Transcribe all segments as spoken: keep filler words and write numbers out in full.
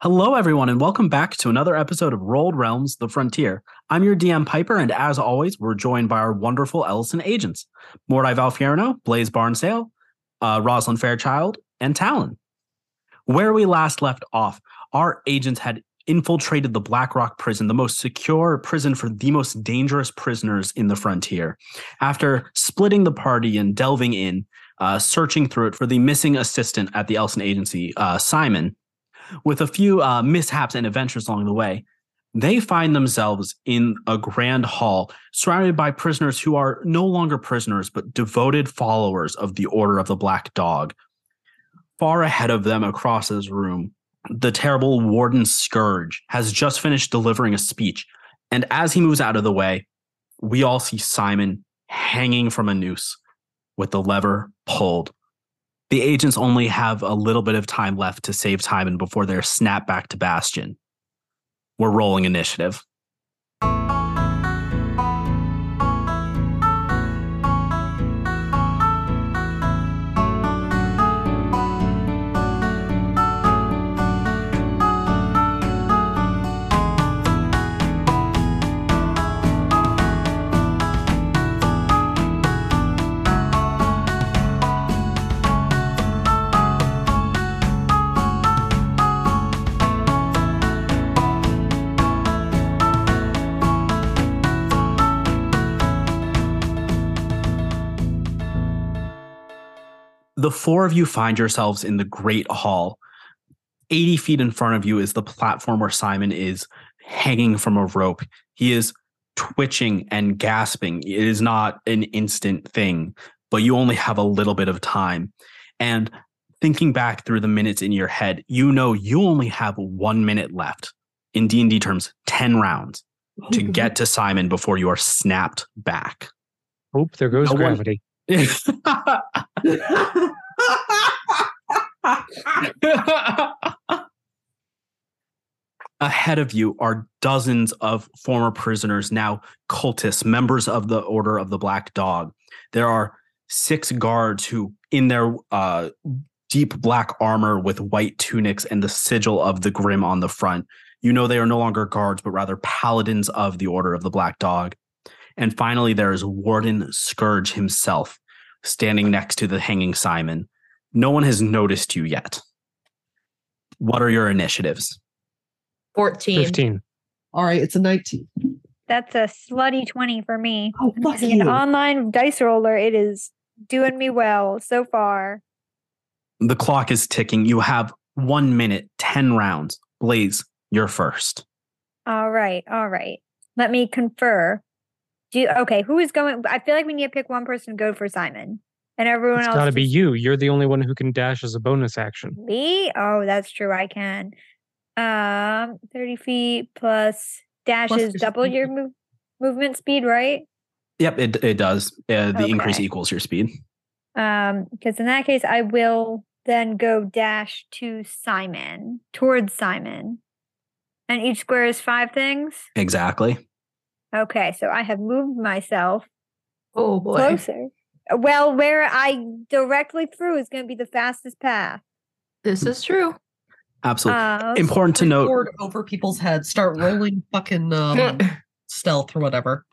Hello, everyone, and welcome back to another episode of Rolled Realms: The Frontier. I'm your D M Piper, and as always, we're joined by our wonderful Ellison agents, Mordai Valfierno, Blaze Barnsdale, uh, Rosalind Fairchild, and Talon. Where we last left off, our agents had infiltrated the Blackrock prison, the most secure prison for the most dangerous prisoners in the Frontier. After splitting the party and delving in, uh, searching through it for the missing assistant at the Ellison agency, uh, Simon, with a few uh, mishaps and adventures along the way, they find themselves in a grand hall surrounded by prisoners who are no longer prisoners, but devoted followers of the Order of the Black Dog. Far ahead of them across this room, the terrible Warden Scourge has just finished delivering a speech. And as he moves out of the way, we all see Simon hanging from a noose with the lever pulled. The agents only have a little bit of time left to save Simon before they're snapped back to Bastion. We're rolling initiative. The four of you find yourselves in the Great Hall. eighty feet in front of you is the platform where Simon is hanging from a rope. He is twitching and gasping. It is not an instant thing, but you only have a little bit of time. And thinking back through the minutes in your head, you know you only have one minute left. In D and D terms, ten rounds to get to Simon before you are snapped back. Oh, there goes No gravity. Ahead of you are dozens of former prisoners, now cultists, members of the Order of the Black Dog. There are six guards who, in their uh, deep black armor with white tunics and the sigil of the Grim on the front, you know they are no longer guards, but rather paladins of the Order of the Black Dog. And finally, there is Warden Scourge himself, standing next to the hanging Simon. No one has noticed you yet. What are your initiatives? fourteen. fifteen. All right, it's a nineteen. That's a slutty twenty for me. Oh, fuck Using an you. online dice roller, it is doing me well so far. The clock is ticking. You have one minute, ten rounds. Blaze, you're first. All right, all right. Let me confer. Do you, okay, who is going? I feel like we need to pick one person to go for Simon. And everyone It's else. got to be just- you. You're the only one who can dash as a bonus action. Me? Oh, that's true. I can. Um, thirty feet plus dash Plus is your double speed. your move, movement speed, right? Yep, it it does. Uh, the Okay. increase equals your speed. Um, because in that case, I will then go dash to Simon, towards Simon. And each square is five things. Exactly. Okay, so I have moved myself Oh boy. closer. Well, where I directly through is going to be the fastest path. This is true. Absolutely. Uh, Important to note. Board over people's heads. Start rolling fucking um, stealth or whatever.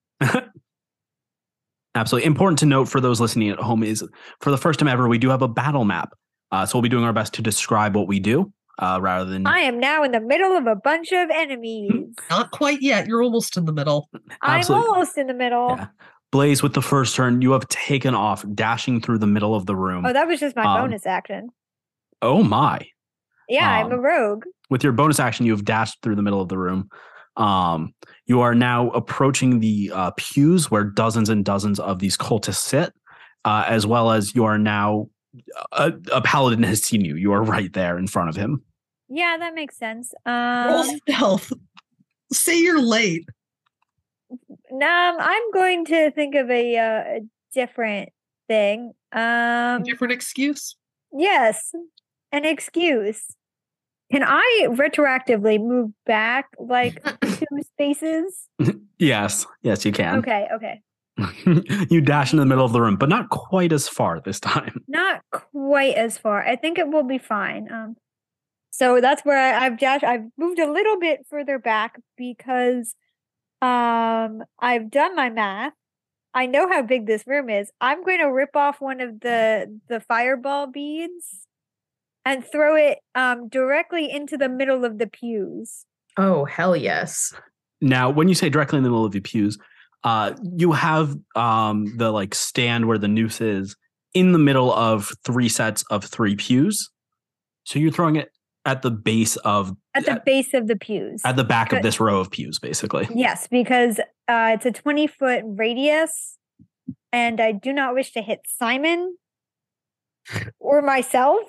Absolutely. Important to note for those listening at home is for the first time ever, we do have a battle map. Uh, so we'll be doing our best to describe what we do uh, rather than. I am now in the middle of a bunch of enemies. Not quite yet. You're almost in the middle. I'm Absolutely. almost in the middle. Yeah. Blaze, with the first turn, you have taken off, dashing through the middle of the room. Oh, that was just my Um, bonus action. Oh my. Yeah, I'm a um, rogue. With your bonus action, you have dashed through the middle of the room. Um, you are now approaching the uh, pews where dozens and dozens of these cultists sit, uh, as well as you are now a, a paladin has seen you. You are right there in front of him. Yeah, that makes sense. Roll Um, stealth. Say you're late. um, I'm going to think of a, uh, a different thing. Um, Different excuse. yes, an excuse. Can I retroactively move back like two spaces? Yes, yes, you can. Okay, okay. You dash into the middle of the room, but not quite as far this time. Not quite as far. I think it will be fine. Um, So that's where I, I've dashed. I've moved a little bit further back because um I've done my math. I know how big this room is. I'm going to rip off one of the the fireball beads and throw it um directly into the middle of the pews. Oh, hell yes. Now, when you say directly in the middle of the pews, uh, you have um, the like stand where the noose is in the middle of three sets of three pews. So you're throwing it at the base of At the at, base of the pews. at the back of Good. this row of pews, basically. Yes, because uh, it's a twenty foot radius, and I do not wish to hit Simon or myself.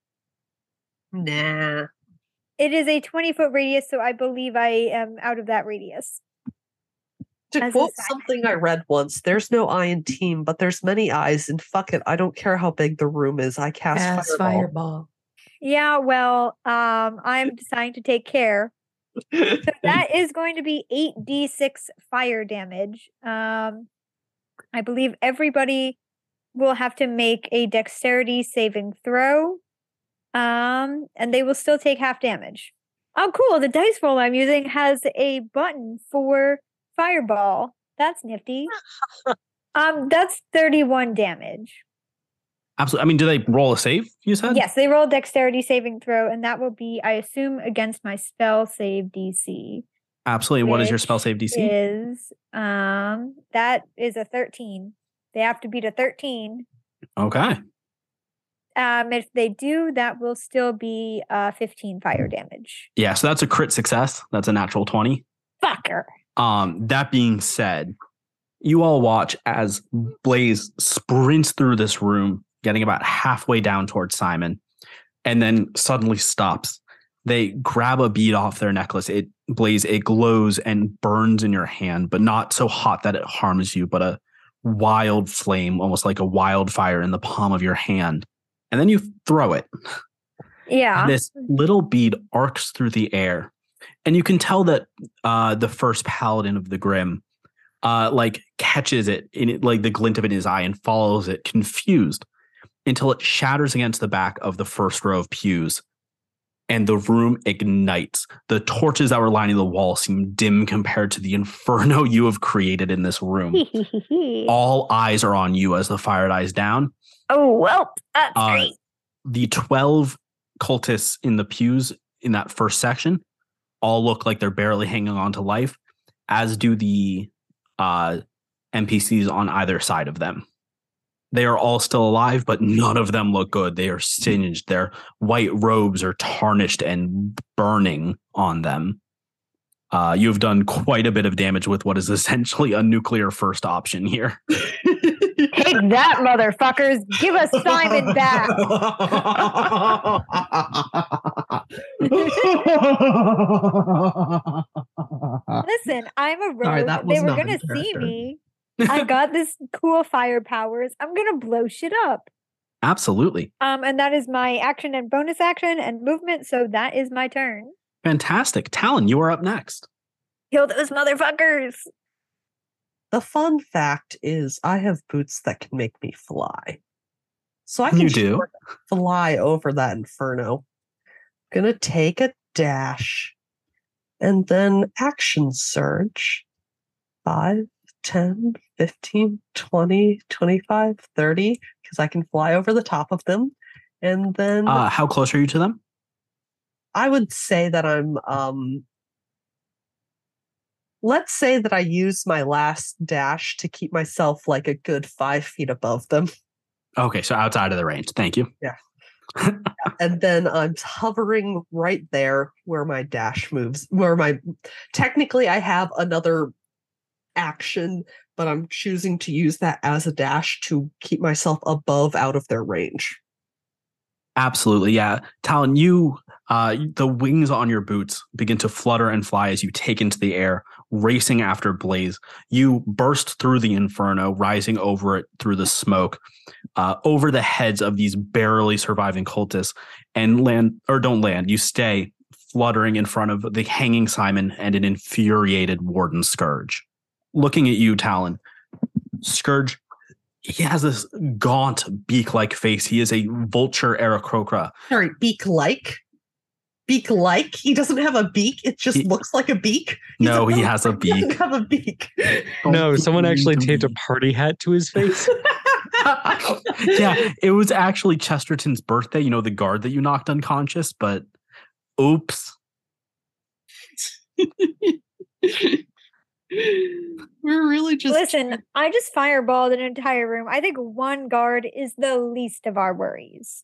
Nah. It is a twenty foot radius, so I believe I am out of that radius. To As a quote side- something I read once, there's no I in team, but there's many eyes, and fuck it, I don't care how big the room is. I cast Cast fireball. fireball. Yeah, well, um, I'm deciding to take care. So that is going to be eight d six fire damage. Um, I believe everybody will have to make a dexterity saving throw. Um, and they will still take half damage. Oh, cool. The dice roll I'm using has a button for fireball. That's nifty. um, that's thirty-one damage. Absolutely. I mean, do they roll a save, you said? Yes, they roll dexterity saving throw, and that will be, I assume, against my spell save D C. Absolutely. What is your spell which save D C? Is um that is a thirteen. They have to beat a thirteen. Okay. Um, if they do, that will still be uh fifteen fire damage. Yeah, so that's a crit success. That's a natural twenty. Fucker. Um, that being said, you all watch as Blaze sprints through this room, getting about halfway down towards Simon, and then suddenly stops. They grab a bead off their necklace. It Blaze, it glows and burns in your hand, but not so hot that it harms you, but a wild flame, almost like a wildfire in the palm of your hand. And then you throw it. Yeah. This little bead arcs through the air. And you can tell that uh, the first paladin of the Grim uh, like catches it in it, like the glint of it in his eye, and follows it confused until it shatters against the back of the first row of pews. And the room ignites. The torches that were lining the wall seem dim compared to the inferno you have created in this room. All eyes are on you as the fire dies down. Oh, well, that's Uh, great. The twelve cultists in the pews in that first section all look like they're barely hanging on to life, as do the uh, N P Cs on either side of them. They are all still alive, but none of them look good. They are singed. Their white robes are tarnished and burning on them. Uh, you've done quite a bit of damage with what is essentially a nuclear first option here. Take that, motherfuckers. Give us Simon back. Listen, I'm a rogue. Sorry, that was they were not in going to see character. me. I got this cool fire powers. I'm going to blow shit up. Absolutely. Um, and that is my action and bonus action and movement. So that is my turn. Fantastic. Talon, you are up next. Kill those motherfuckers. The fun fact is I have boots that can make me fly. So I can You do? sure fly over that inferno. Gonna take a dash and then action surge. five, ten, fifteen, twenty, twenty-five, thirty, because I can fly over the top of them. And then Uh, how close are you to them? I would say that I'm um let's say that I use my last dash to keep myself like a good five feet above them. Okay, so outside of the range. Thank you. And then I'm hovering right there where my dash moves, where my technically I have another action, but I'm choosing to use that as a dash to keep myself above out of their range. Absolutely, yeah. Talon, you, uh, the wings on your boots begin to flutter and fly as you take into the air, racing after Blaze. You burst through the inferno, rising over it through the smoke, uh, over the heads of these barely surviving cultists, and land, or don't land. You stay fluttering in front of the hanging Simon and an infuriated Warden Scourge. Looking at you, Talon, Scourge, he has this gaunt beak-like face. He is a vulture Aarakocra. Sorry, beak like. beak-like. He doesn't have a beak. It just He- looks like a beak. He's No, he a- has a He doesn't beak. have a beak. No, someone actually taped a beak. party hat to his face. Yeah, it was actually Chesterton's birthday, you know, the guard that you knocked unconscious, but oops. We're really just Listen, I just fireballed an entire room. I think one guard is the least of our worries.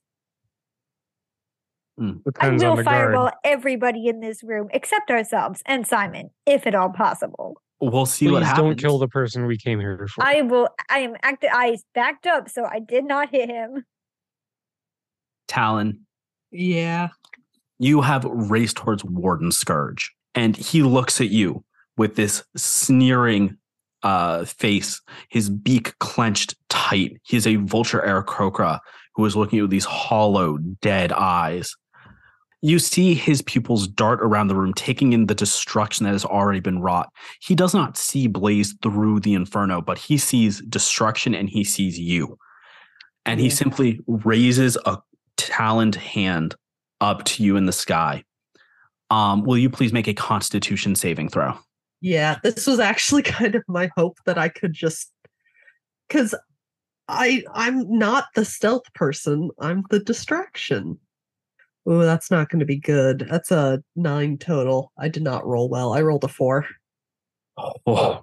I Depends on will the fireball guard. everybody in this room except ourselves and Simon, if at all possible. We'll see what Please happens. don't kill the person we came here for. I will. I am active. I backed up, so I did not hit him. Talon, yeah. you have raced towards Warden Scourge, and he looks at you with this sneering uh, face, his beak clenched tight. He is a vulture Aarakocra who is looking at you with these hollow, dead eyes. You see his pupils dart around the room, taking in the destruction that has already been wrought. He does not see Blaze through the inferno, but he sees destruction and he sees you. And he Yeah. simply raises a taloned hand up to you in the sky. Um, will you please make a Constitution saving throw? Yeah, this was actually kind of my hope that I could just because I I'm not the stealth person. I'm the distraction. Oh, that's not going to be good. That's a nine total. I did not roll well. I rolled a four. Oh,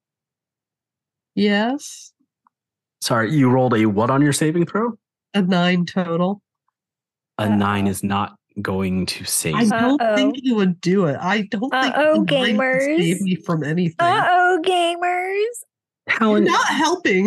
Yes, sorry, you rolled a what on your saving throw? a nine total. A Uh-oh. nine is not going to save. I you. don't Uh-oh. think it would do it. I don't think Uh-oh, the nine can gamers. save me from anything. Uh oh, gamers! You're Talon, not helping.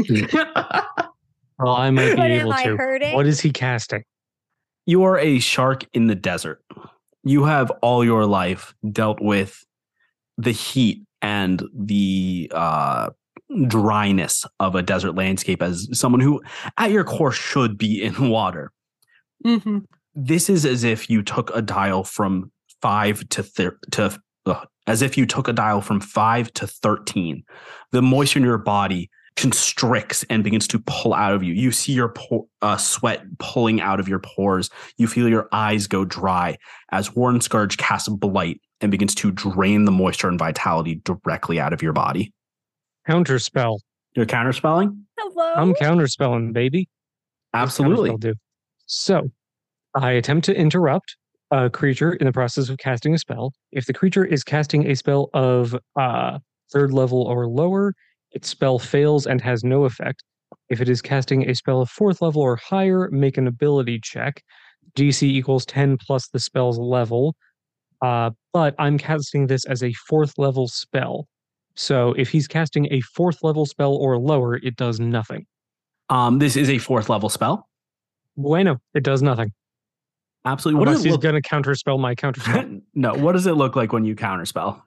Well, I might be But am able I to. hurting? What is he casting? you are a shark in the desert. You have all your life dealt with the heat and the uh, dryness of a desert landscape as someone who, at your core, should be in water. Mhm. This is as if you took a dial from five to thir- to ugh, as if you took a dial from five to thirteen. The moisture in your body constricts and begins to pull out of you. You see your po- uh, sweat pulling out of your pores. You feel your eyes go dry as Warden Scourge casts Blight and begins to drain the moisture and vitality directly out of your body. Counterspell. You're counterspelling? Hello? I'm counterspelling, baby. What's Absolutely. counterspell do? So, I attempt to interrupt a creature in the process of casting a spell. If the creature is casting a spell of uh, third level or lower, its spell fails and has no effect. If it is casting a spell of fourth level or higher, make an ability check. D C equals ten plus the spell's level. Uh, but I'm casting this as a fourth level spell. So if he's casting a fourth level spell or lower, it does nothing. Um, this is a fourth level spell. Bueno, it does nothing. Absolutely. What Unless does it he's look? going to counterspell my counterspell. No. What does it look like when you counterspell?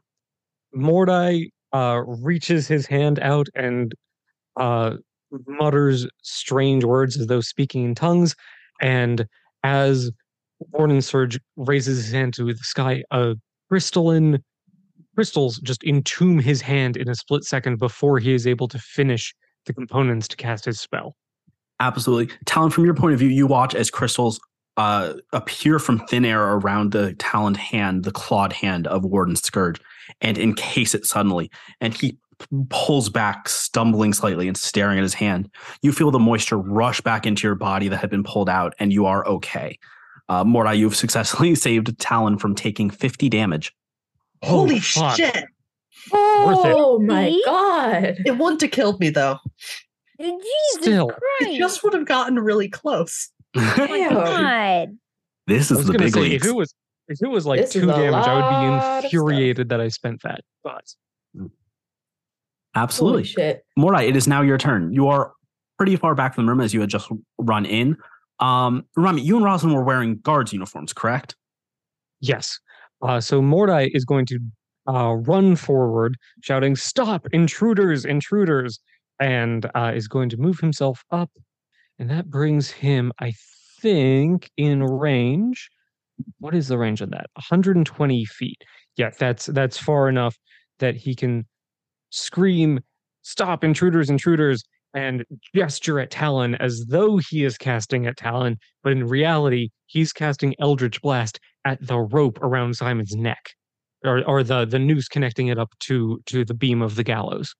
Mordai uh, reaches his hand out and uh, mutters strange words as though speaking in tongues. And as Warden Surge raises his hand to the sky, uh, crystalline crystals just entomb his hand in a split second before he is able to finish the components to cast his spell. Absolutely. Talon, from your point of view, you watch as crystals uh, appear from thin air around the taloned hand, the clawed hand of Warden Scourge, and encase it suddenly. And he pulls back, stumbling slightly and staring at his hand. You feel the moisture rush back into your body that had been pulled out, and you are okay. Uh, Mordai, you've successfully saved Talon from taking fifty damage. Holy Oh, fuck. shit! Worth it. Oh my See? god. It wouldn't have killed me though. Jesus Still. It Christ! just would have gotten really close. Oh my Damn. God. This I is was the gonna big say, leagues. if it was if it was like This is two a damage, I would lot be of stuff. infuriated that I spent that. But Absolutely. Holy shit. Mordai, it is now your turn. You are pretty far back from the room as you had just run in. Um, Rami, you and Rosalind were wearing guards uniforms, correct? yes. Uh, so Mordai is going to uh, run forward, shouting, "Stop! Intruders! Intruders!" and uh, is going to move himself up. And that brings him, I think, in range. What is the range on that? one hundred twenty feet. Yeah, that's that's far enough that he can scream, "Stop, intruders, intruders," and gesture at Talon as though he is casting at Talon, but in reality, he's casting Eldritch Blast at the rope around Simon's neck, or or the the noose connecting it up to to the beam of the gallows.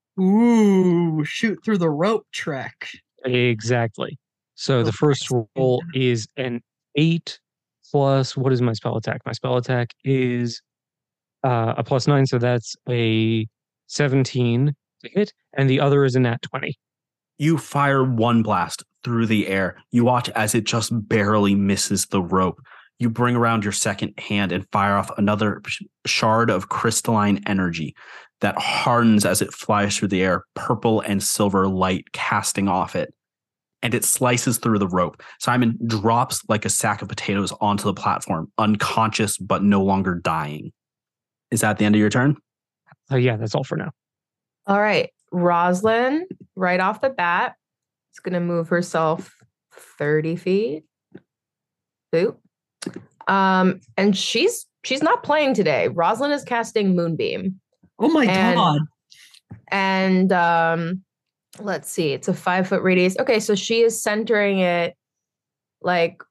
Ooh, shoot through the rope trick. Exactly. So the first roll is an eight plus, what is my spell attack? My spell attack is uh, a plus nine, so that's a seventeen to hit, and the other is a nat twenty. You fire one blast through the air. You watch as it just barely misses the rope. You bring around your second hand and fire off another shard of crystalline energy that hardens as it flies through the air, purple and silver light casting off it. And it slices through the rope. Simon drops like a sack of potatoes onto the platform, unconscious but no longer dying. Is that the end of your turn? Uh, yeah, that's all for now. All right. Rosalind, right off the bat, is going to move herself thirty feet. Boop. Um, and she's she's not playing today. Rosalind is casting Moonbeam. Oh my and, god. And um, let's see, it's a five foot radius. Okay, so she is centering it like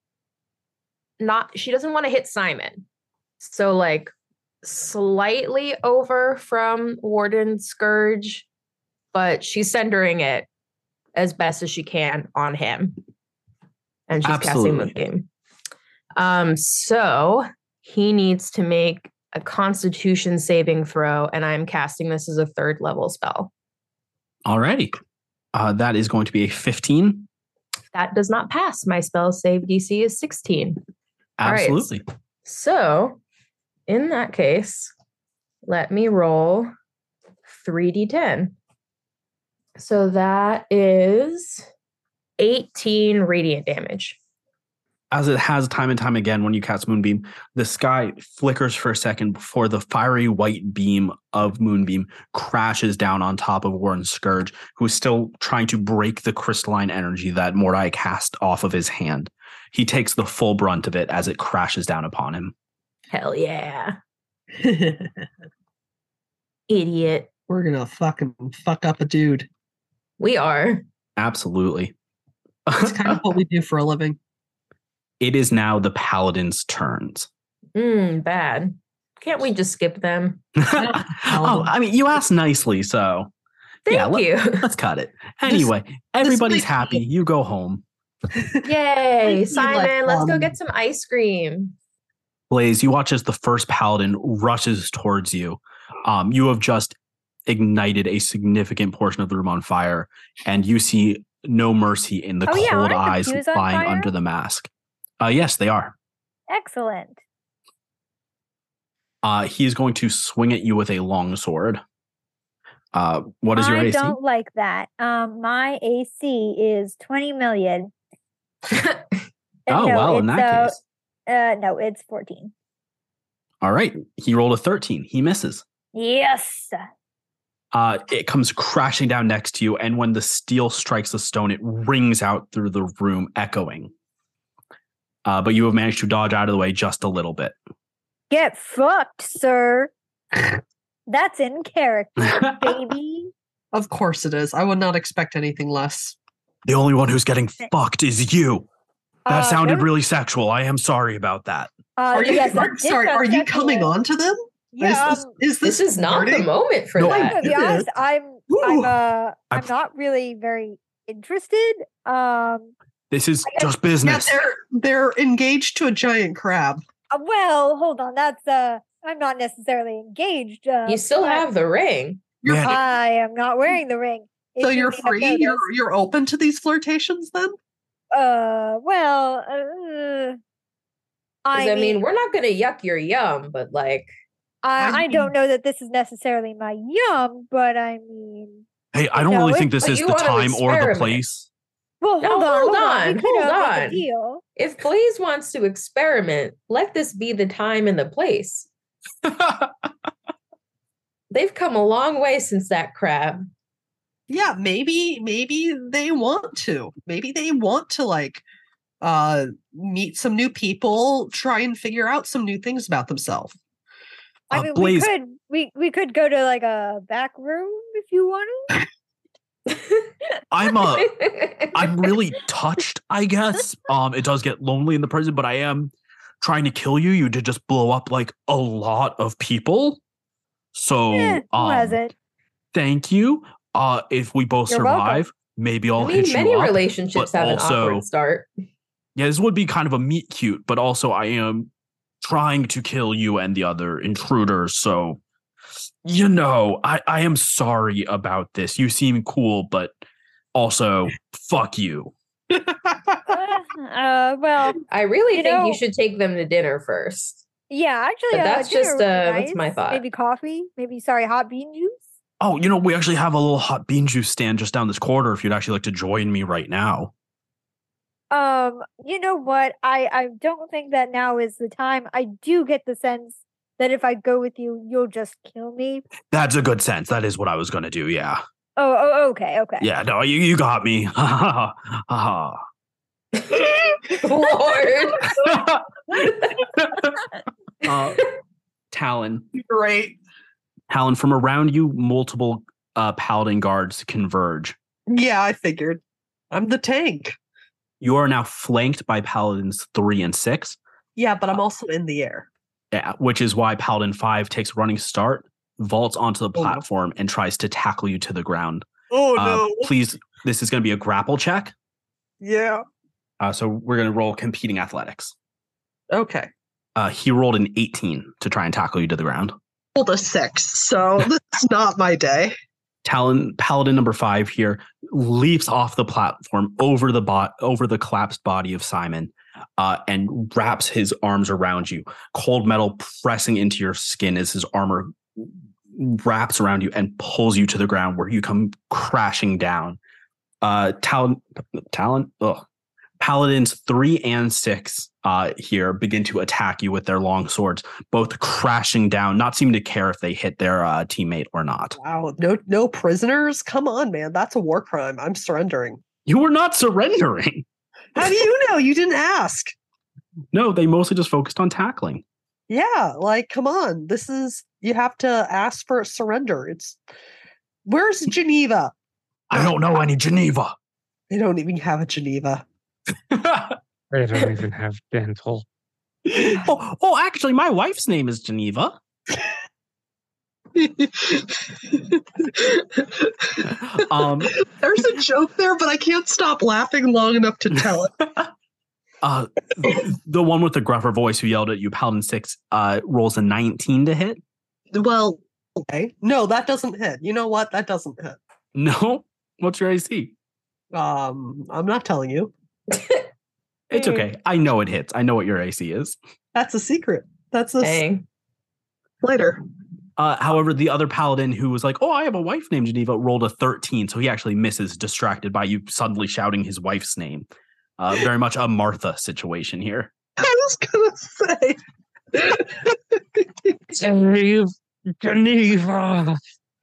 not, she doesn't want to hit Simon. So like slightly over from Warden Scourge, but she's centering it as best as she can on him. And she's Absolutely. casting Moonbeam. Um, so he needs to make a Constitution saving throw, and I'm casting this as a third level spell. Alrighty. Uh, that is going to be a fifteen. That does not pass. My spell save D C is sixteen. Absolutely. Right. So, in that case, let me roll three d ten. So that is eighteen radiant damage. As it has time and time again when you cast Moonbeam, the sky flickers for a second before the fiery white beam of Moonbeam crashes down on top of Warren Scourge, who is still trying to break the crystalline energy that Mordai cast off of his hand. He takes the full brunt of it as it crashes down upon him. Hell yeah. Idiot. We're gonna fucking fuck up a dude. We are. Absolutely. It's kind of what we do for a living. It is now the Paladin's turns. Mm, bad. Can't we just skip them? Oh, I mean, you asked nicely, so Thank yeah, let, you. let's cut it. Anyway, this everybody's might happy. be- You go home. Yay. like, Simon, let's go um, get some ice cream. Blaze, you watch as the first Paladin rushes towards you. Um, you have just ignited a significant portion of the room on fire, and you see no mercy in the Oh, yeah, cold aren't the eyes pews on lying fire? under the mask. Uh, yes, they are. Excellent. Uh, he is going to swing at you with a long sword. Uh, what is your I A C? don't like that. Um, my A C is twenty million. Uh, Oh, no, well, in it's, that uh, case. Uh, no, it's fourteen. All right. He rolled a thirteen. He misses. Yes. Uh, it comes crashing down next to you, and when the steel strikes the stone, it rings out through the room, echoing. Uh, but you have managed to dodge out of the way just a little bit. Get fucked, sir. That's in character, baby. Of course it is. I would not expect anything less. The only one who's getting fucked is you. That Uh, sounded really? really sexual. I am sorry about that. Uh, Are you yes, that are- did sorry? sound Are you sexual. coming on to them? Yeah, is this, um, is this, This is not the flirting? moment for No, I'm that. gonna be it honest. is. I'm Ooh. I'm uh I- I'm not really very interested. Um, This is I- just Yeah, business. they're they're engaged to a giant crab. uh, well, hold on. That's uh, I'm not necessarily engaged. Uh, You still but have the ring. You're Man, I am not wearing the ring. so if you you're may have free. You're noticed. you're open to these flirtations then? Uh, well, uh, 'Cause, I, I, mean, mean, we're not going to yuck your yum, but like, I, I I don't know that this is necessarily my yum, but I mean, hey, I don't No, really it- think this but is you the wanna time or the experiment. place. well, No, hold on, hold hold on. on, We could hold uh, make on. a deal. if Blaze wants to experiment, let this be the time and the place. They've come a long way since that crab. Yeah, maybe maybe they want to. Maybe they want to like uh meet some new people, try and figure out some new things about themselves. I Uh, mean, Blaze- we could we we could go to like a back room if you want to. I'm uh I'm really touched, I guess. Um, it does get lonely in the prison, but I am trying to kill you. You did just blow up like a lot of people. So Eh, who um, hasn't? thank you. Uh, if we both You're survive, welcome. maybe I'll I mean, hit you many up. relationships but have an also- awkward start. Yeah, this would be kind of a meet cute, but also I am trying to kill you and the other intruders. So, you know, I, I am sorry about this. You seem cool, but also, fuck you. Uh, well, I really You think know- you should take them to dinner first. yeah, actually, But uh, that's dinner just, would be uh, that's nice. my thought. Maybe coffee. Maybe sorry, hot bean juice. Oh, you know, we actually have a little hot bean juice stand just down this corridor if you'd actually like to join me right now. Um, you know what? I I don't think that now is the time. I do get the sense that if I go with you, you'll just kill me. That's a good sense. That is what I was going to do. Yeah. Oh, oh, okay, okay. Yeah. No, you, you got me. Ha ha ha. Lord. uh, Talon. Great. Talon, from around you, multiple uh, paladin guards converge. Yeah, I figured. I'm the tank. You are now flanked by paladins three and six, Yeah, but I'm also in the air. yeah, which is why paladin five takes running start, vaults onto the Oh, no. platform, and tries to tackle you to the ground. Oh Uh, please, this is going to be a grapple check. Yeah. Uh, so we're going to roll competing athletics. Okay. Uh, he rolled an eighteen to try and tackle you to the ground. Rolled a six, so this is not my day. Talon, paladin number five here leaps off the platform over the bot over the collapsed body of Simon, uh, and wraps his arms around you. Cold metal pressing into your skin as his armor wraps around you and pulls you to the ground, where you come crashing down. Uh, Talon, Talon, ugh. Paladins three and six uh, here begin to attack you with their long swords, both crashing down, not seeming to care if they hit their uh, teammate or not. Wow, no no prisoners? Come on, man. That's a war crime. I'm surrendering. You were not surrendering. How do you know? You didn't ask. No, they mostly just focused on tackling. Yeah, like come on. This is you have to ask for a surrender. It's where's Geneva? I don't know any Geneva. They don't even have a Geneva. They don't even have dental. oh, oh, actually, my wife's name is Geneva. Um, There's a joke there, but I can't stop laughing long enough to tell it. uh, the one with the gruffer voice who yelled at you, Paladin six, uh, rolls a nineteen to hit. Well, okay. No, that doesn't hit. You know what? That doesn't hit. No, what's your A C? Um, I'm not telling you. It's okay. I know it hits. I know what your A C is. That's a secret. That's a s- Dang. later. Uh, however, the other paladin who was like, "Oh, I have a wife named Geneva," rolled a thirteen, so he actually misses, distracted by you suddenly shouting his wife's name. Uh, very much a Martha situation here. I was gonna say. Save Geneva.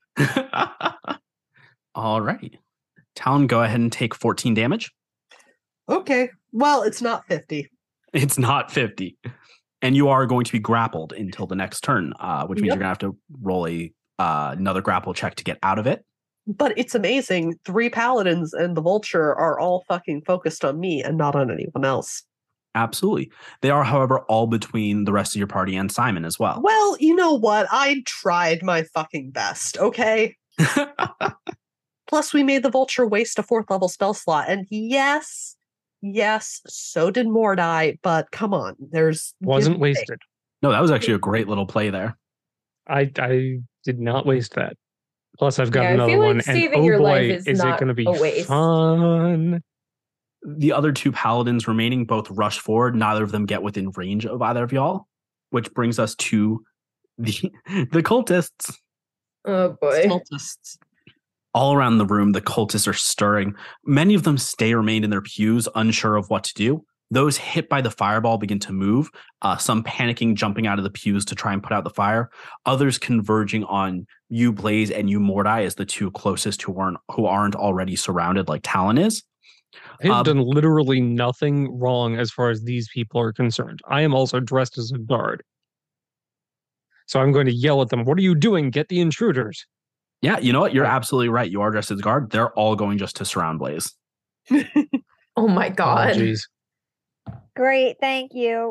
All right. Talon, go ahead and take fourteen damage. Okay. Well, it's not fifty. It's not fifty. And you are going to be grappled until the next turn, uh, which means Yep. you're going to have to roll a uh, another grapple check to get out of it. But it's amazing. Three paladins and the vulture are all fucking focused on me and not on anyone else. Absolutely. They are, however, all between the rest of your party and Simon as well. Well, you know what? I tried my fucking best, okay? Plus, we made the vulture waste a fourth level spell slot. And yes, yes, so did Mordai, but come on, there's Wasn't give and take. wasted. No, that was actually a great little play there. I I did not waste that. Plus, I've got Yeah, I another feel like one, and saving oh your boy, life is is it not going to be a waste. fun? The other two paladins remaining both rush forward. Neither of them get within range of either of y'all, which brings us to the the cultists. Oh boy. Cultists. All around the room, the cultists are stirring. Many of them stay remain in their pews, unsure of what to do. Those hit by the fireball begin to move, uh, some panicking, jumping out of the pews to try and put out the fire. Others converging on you, Blaze, and you, Mordai, as the two closest who aren't who aren't already surrounded like Talon is. I've Um, done literally nothing wrong as far as these people are concerned. I am also dressed as a guard. So I'm going to yell at them, "What are you doing? Get the intruders." Yeah, you know what? You're absolutely right. You are dressed as a guard. They're all going just to surround Blaze. Oh my Oh, god. jeez. Great, thank you.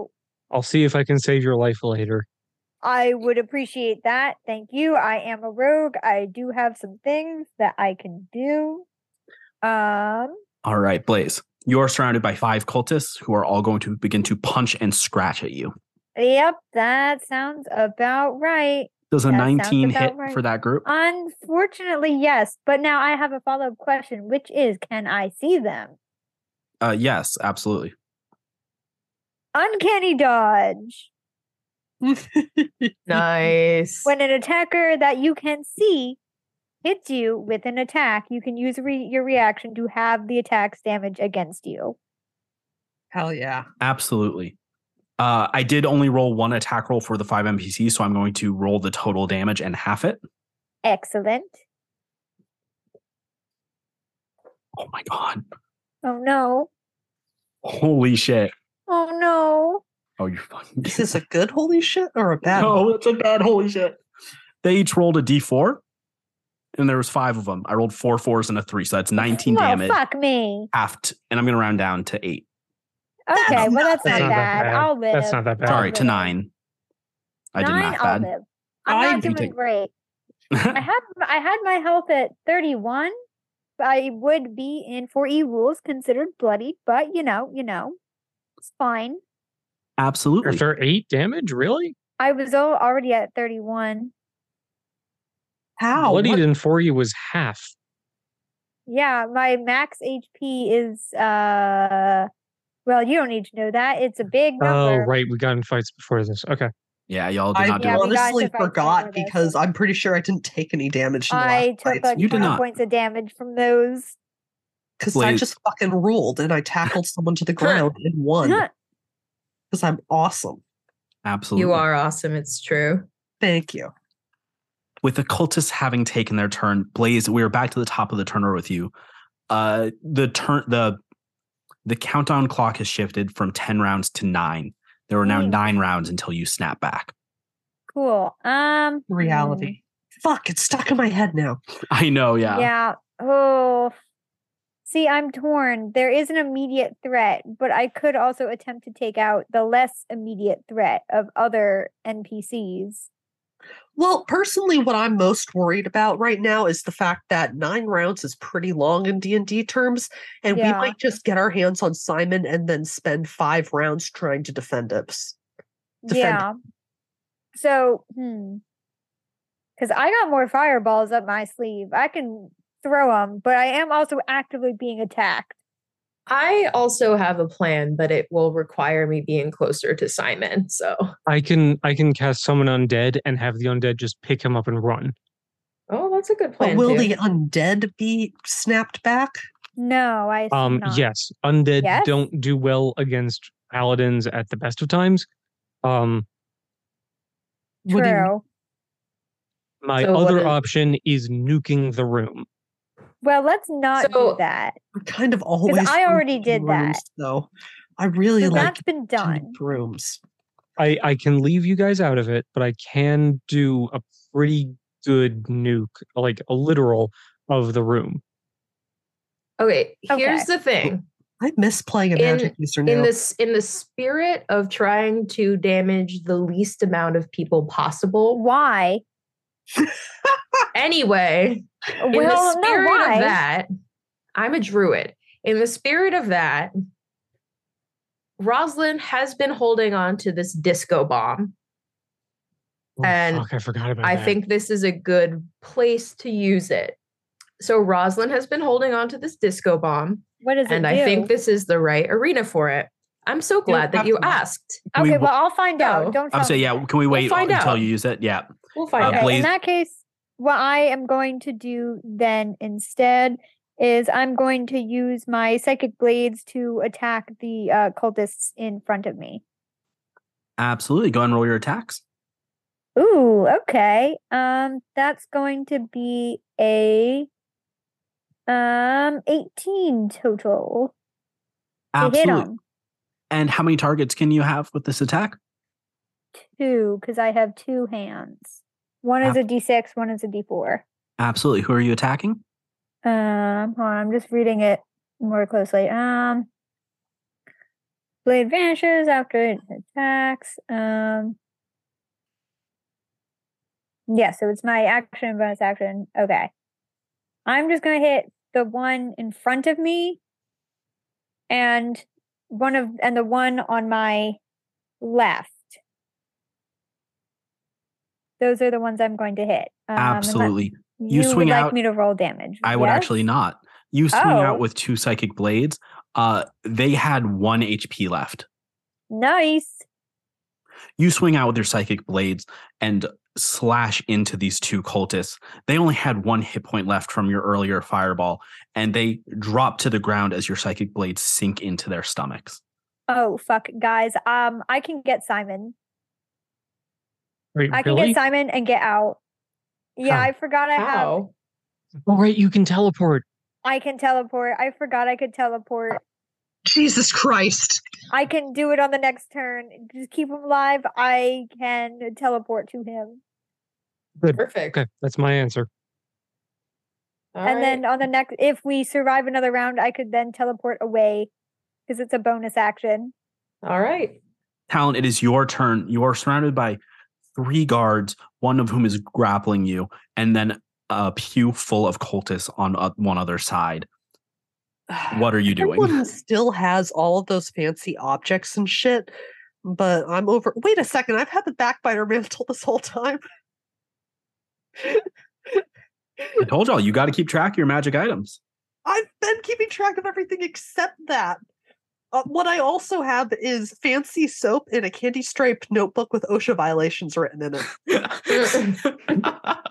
I'll see if I can save your life later. I would appreciate that. Thank you. I am a rogue. I do have some things that I can do. Um. All right, Blaze. You are surrounded by five cultists who are all going to begin to punch and scratch at you. Yep, that sounds about right. Does a That sounds nineteen about hit right. for that group? Unfortunately, yes. But now I have a follow-up question, which is, can I see them? Uh, yes, absolutely. Uncanny dodge. Nice. When an attacker that you can see hits you with an attack, you can use re- your reaction to have the attack's damage against you. Hell yeah. Absolutely. Uh, I did only roll one attack roll for the five N P Cs, so I'm going to roll the total damage and half it. Excellent. Oh my god. Oh no. Holy shit. Oh no. Oh, you're fucking. Is this a good holy shit or a bad one? No, it's a bad holy shit. They each rolled a d four, and there was five of them. I rolled four fours and a three, so that's nineteen Oh, damage. fuck me. Halved, and I'm going to round down to eight. Okay, That's well that's not nothing. Not that bad. bad. I'll live. That's not that bad. I'll Sorry, to live. nine. I did Nine, not I'll bad. live. I'm I not do doing take- great. I had I had my health at thirty-one. I would be in for E rules considered bloody, but you know, you know, it's fine. Absolutely. After eight damage, really? I was al- already at thirty-one. How? Bloodied What? in for you was half. Yeah, my max H P is uh well, you don't need to know that. It's a big Oh, number. right. We got in fights before this. Okay. Yeah, y'all did I not do Yeah, it. we got honestly into fights forgot over this. because I'm pretty sure I didn't take any damage in the I last took fight. like You did twenty not. points of damage from those. Because I Blaze. just fucking ruled and I tackled someone to the ground and won. Because I'm awesome. Absolutely. You are awesome. It's true. Thank you. With the cultists having taken their turn, Blaze, we are back to the top of the turn with you. Uh, the turn the the countdown clock has shifted from ten rounds to nine. There are now Mm. nine rounds until you snap back. Cool. Um Reality. Fuck, it's stuck in my head now. I know, hmm, yeah. Yeah. Oh. See, I'm torn. There is an immediate threat, but I could also attempt to take out the less immediate threat of other N P Cs. Well, personally, what I'm most worried about right now is the fact that nine rounds is pretty long in D and D terms, and we Yeah. might just get our hands on Simon and then spend five rounds trying to defend us. Defend. Yeah. So, hmm. Because I got more fireballs up my sleeve. I can throw them, but I am also actively being attacked. I also have a plan, but it will require me being closer to Simon. So, I can I can cast summon undead and have the undead just pick him up and run. oh, that's a good But plan will too. the undead be snapped back? No, I assume Um, not. yes, undead Yes? don't do well against paladins at the best of times. Um, What do you- True. my So what other is- option is nuking the room. Well, let's not So- do that. I'm kind of always. I for already nuking did that. rooms, though. I really So like that's been to done. nuke rooms. I, I can leave you guys out of it, but I can do a pretty good nuke, like a literal of the room. Okay, here's Okay. the thing. I miss playing a In- magic user now. In this in the spirit of trying to damage the least amount of people possible. Why? Anyway, in the Well, no, spirit why? of that, I'm a druid. In the spirit of that, Rosalind has been holding on to this disco bomb. Oh, And fuck, I forgot about I that. think this is a good place to use it. So Rosalind has been holding on to this disco bomb, What does and it I do? think this is the right arena for it. I'm so glad that have you to- asked. Can we Okay, w- well, I'll find No. out. Don't tell I'm saying, me yeah, that. can we wait find until out. you use it? Yeah. We'll find Uh, out. Okay, Blaze- in that case, what I am going to do then instead is I'm going to use my psychic blades to attack the uh, cultists in front of me. Absolutely. Go ahead and roll your attacks. Ooh, okay. Um, that's going to be a um eighteen total to hit Absolutely. them. And how many targets can you have with this attack? Two, because I have two hands. One is a d six, one is a d four. Absolutely. Who are you attacking? Um, hold on, I'm just reading it more closely. Um, blade vanishes after it attacks. Um, yeah, so it's my action and bonus action. Okay. I'm just going to hit the one in front of me and one of and the one on my left. Those are the ones I'm going to hit. Um, Absolutely. You, You swing would out. like me to roll damage. I would yes? actually not. You swing Oh. out with two psychic blades. Uh, they had one H P left. Nice. You swing out with your psychic blades and slash into these two cultists. They only had one hit point left from your earlier fireball, and they drop to the ground as your psychic blades sink into their stomachs. Oh, fuck, guys. Um, I can get Simon. Wait, I can really? get Simon and get out. Yeah, How? I forgot I have. How? Oh, right, you can teleport. I can teleport. I forgot I could teleport. Jesus Christ. I can do it on the next turn. Just keep him alive. I can teleport to him. Good. Perfect. Okay, that's my answer. All and right. then on the next, if we survive another round, I could then teleport away because it's a bonus action. All right. Talon, it is your turn. You are surrounded by three guards, one of whom is grappling you, and then a pew full of cultists on uh, one other side. What are you doing? Everyone still has all of those fancy objects and shit, but I'm over. Wait a second, I've had the backbiter mantle this whole time. I told y'all, you got to keep track of your magic items. I've been keeping track of everything except that. Uh, what I also have is fancy soap in a candy striped notebook with OSHA violations written in it.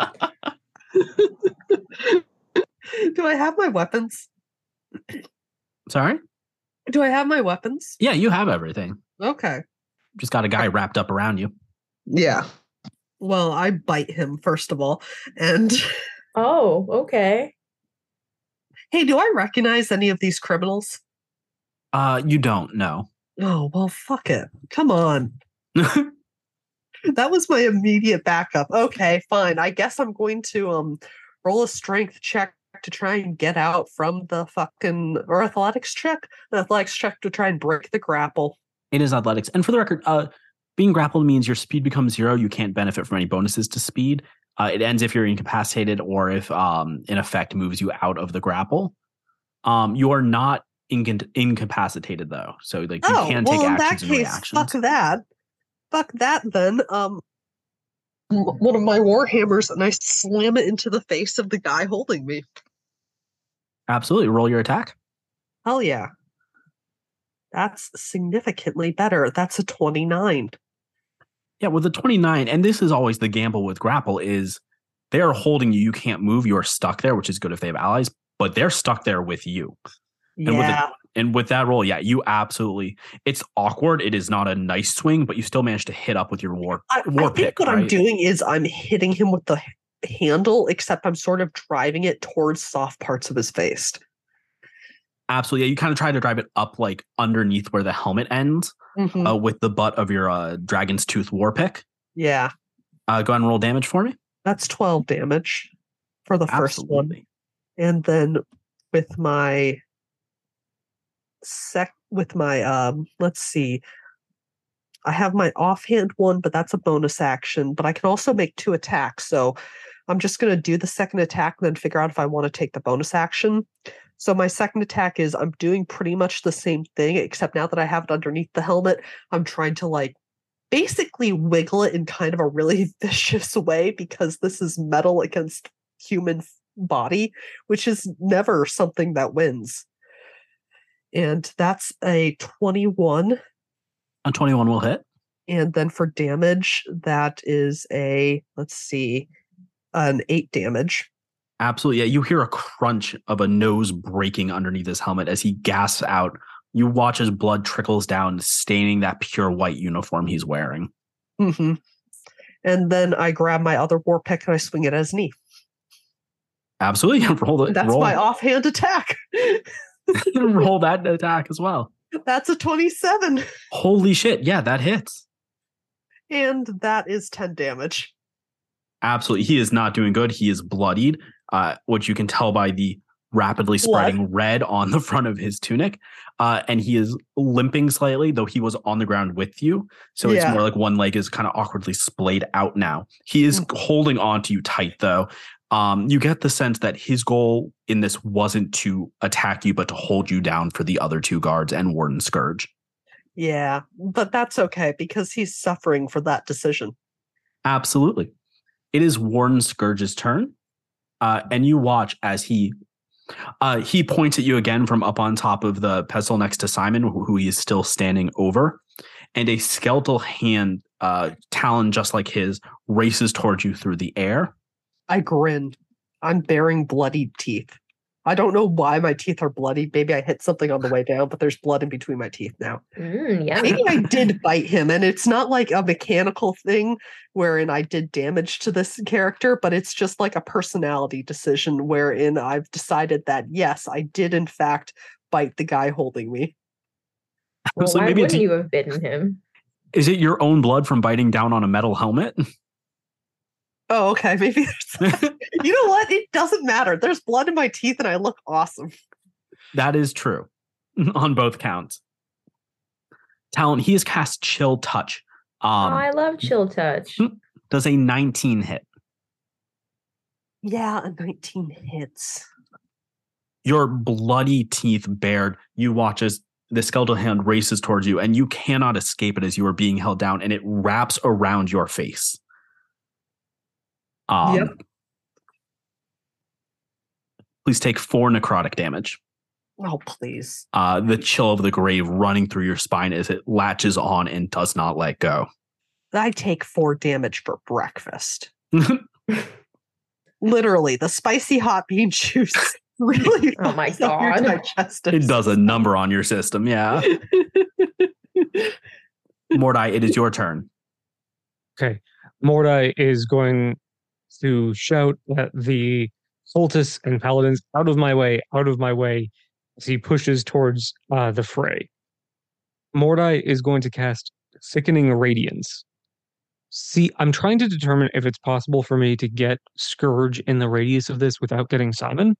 Do I have my weapons? Sorry? Do I have my weapons? Yeah, you have everything. Okay. Just got a guy wrapped up around you. Yeah. Well, I bite him, first of all. And Oh, okay. hey, do I recognize any of these criminals? Uh, you don't know. Oh, well, fuck it. Come on. That was my immediate backup. Okay, fine. I guess I'm going to um roll a strength check to try and get out from the fucking or athletics check. An athletics check to try and break the grapple. It is athletics. And for the record, uh, being grappled means your speed becomes zero. You can't benefit from any bonuses to speed. Uh, it ends if you're incapacitated or if um, an effect moves you out of the grapple. Um, you are not inc- incapacitated though, so like you Oh, can well, take in that actions and case, reactions. fuck that. Fuck that then. Um, w- one of my war hammers, and I slam it into the face of the guy holding me. Absolutely, roll your attack. Hell yeah. That's significantly better. That's a twenty-nine. Yeah, with the twenty-nine, and this is always the gamble with grapple is they're holding you. You can't move. You are stuck there, which is good if they have allies, but they're stuck there with you. And with Yeah. the, and with that roll, yeah, you absolutely. It's awkward. It is not a nice swing, but you still manage to hit up with your war I, war I think pick. what right? I'm doing is I'm hitting him with the h- handle, except I'm sort of driving it towards soft parts of his face. Absolutely, yeah. You kind of try to drive it up, like underneath where the helmet ends, Mhm. uh, with the butt of your uh, dragon's tooth war pick. Yeah, Uh, go ahead and roll damage for me. that's twelve damage for the first one. Absolutely. And then with my sec with my um let's see. I have my offhand one, but that's a bonus action, but I can also make two attacks. So I'm just going to do the second attack and then figure out if I want to take the bonus action. So my second attack is I'm doing pretty much the same thing, except now that I have it underneath the helmet, I'm trying to like basically wiggle it in kind of a really vicious way because this is metal against human f- body, which is never something that wins. And that's a twenty-one. A twenty-one will hit. And then for damage, that is a, let's see, an eight damage. Absolutely. Yeah, you hear a crunch of a nose breaking underneath his helmet as he gasps out. You watch as blood trickles down, staining that pure white uniform he's wearing. Mm-hmm. And then I grab my other war pick and I swing it as knee. Absolutely. Roll it. That's roll, my offhand attack. roll that attack as well. That's a twenty-seven. Holy shit. Yeah, that hits. And that is ten damage. Absolutely. He is not doing good. He is bloodied, uh, which you can tell by the rapidly spreading Blood. red on the front of his tunic. Uh, and he is limping slightly, though he was on the ground with you. So it's Yeah. more like one leg is kind of awkwardly splayed out now. He is holding on to you tight, though. Um, you get the sense that his goal in this wasn't to attack you, but to hold you down for the other two guards and Warden Scourge. Yeah, but that's okay because he's suffering for that decision. Absolutely. It is Warden Scourge's turn. Uh, and you watch as he uh, he points at you again from up on top of the pestle next to Simon, who, who he is still standing over. And a skeletal hand, uh, talon just like his, races towards you through the air. I grin. I'm bearing bloody teeth. I don't know why my teeth are bloody. Maybe I hit something on the way down, but there's blood in between my teeth now. Mm, yeah. Maybe I did bite him, and it's not like a mechanical thing wherein I did damage to this character, but it's just like a personality decision wherein I've decided that, yes, I did in fact bite the guy holding me. Well, So why maybe it's- wouldn't you have bitten him? Is it your own blood from biting down on a metal helmet? Oh, okay. Maybe there's. You know what? It doesn't matter. There's blood in my teeth, and I look awesome. That is true on both counts. Talon, he has cast Chill Touch. Um, oh, I love Chill Touch. does a nineteen hit. Yeah, a nineteen hits. Your bloody teeth bared. You watch as the skeletal hand races towards you, and you cannot escape it as you are being held down, and it wraps around your face. Um, Yep. Please take four necrotic damage. Oh, please. Uh, the chill of the grave running through your spine as it latches on and does not let go. I take four damage for breakfast. Literally, the spicy hot bean juice really. Oh my fucks up your God. digestive It does a system. number on your system, yeah. Mordai, it is your turn. Okay. Mordai is going to shout at the cultists and paladins, out of my way, out of my way, as he pushes towards uh, the fray. Mordai is going to cast Sickening Radiance. See, I'm trying to determine if it's possible for me to get Scourge in the radius of this without getting Simon.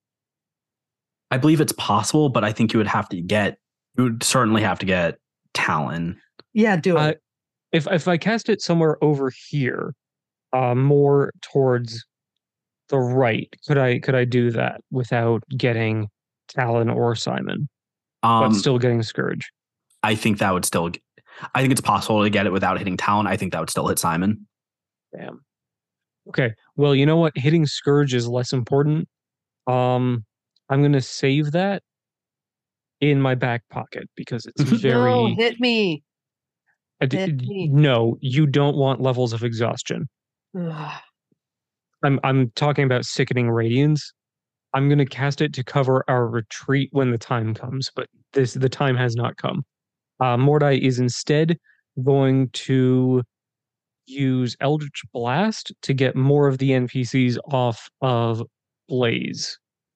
I believe it's possible, but I think you would have to get, you would certainly have to get Talon. Yeah, do it. Uh, if if I cast it somewhere over here, uh, more towards the right, could I could I do that without getting Talon or Simon, Um, but still getting Scourge? I think that would still, I think it's possible to get it without hitting Talon. I think that would still hit Simon. Damn. Okay. Well, you know what? Hitting Scourge is less important. Um, I'm gonna save that in my back pocket because it's very. No, hit me. I d- hit d- me. no, you don't want levels of exhaustion. Ugh. I'm I'm talking about Sickening Radiance. I'm gonna cast it to cover our retreat when the time comes, but this the time has not come. Uh, Mordai is instead going to use Eldritch Blast to get more of the N P Cs off of Blaze.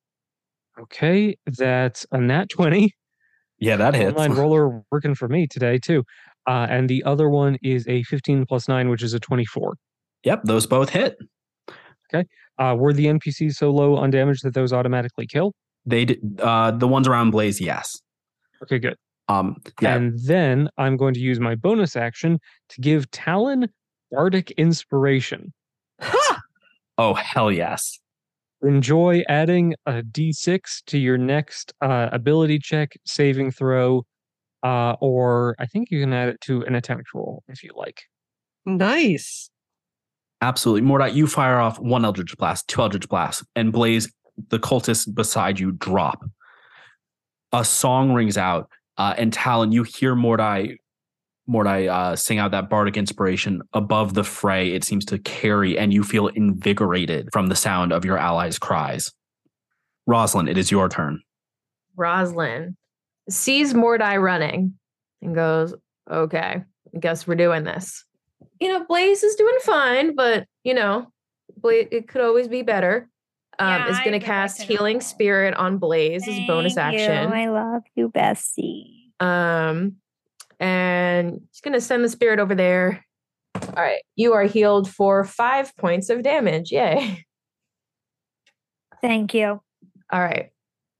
Okay, that's a nat twenty. Yeah, that hits. Online roller working for me today too. Uh, and the other one is a fifteen plus nine, which is a twenty-four. Yep, those both hit. Uh, were the N P Cs so low on damage that those automatically kill? They did, uh, the ones around Blaze, yes. Okay, good. Um, yeah, And then I'm going to use my bonus action to give Talon Bardic Inspiration. Ha! oh, hell yes. Enjoy adding a d six to your next uh, ability check, saving throw, uh, or I think you can add it to an attack roll if you like. Nice. Absolutely. Mordai, you fire off one Eldritch Blast, two Eldritch Blasts, and Blaze, the cultist beside you, drop. A song rings out, uh, and Talon, you hear Mordai, Mordai uh, sing out that bardic inspiration above the fray. It seems to carry, and you feel invigorated from the sound of your allies' cries. Rosalind, it is your turn. Roslyn sees Mordai running and goes, okay, I guess we're doing this. You know, Blaze is doing fine, but, you know, Blaze, it could always be better. Um, Yeah, is going I to cast reckon it Healing will. Spirit on Blaze as bonus Thank you. action. I love you, Bessie. Um, and he's going to send the spirit over there. All right. You are healed for five points of damage. Yay. Thank you. All right.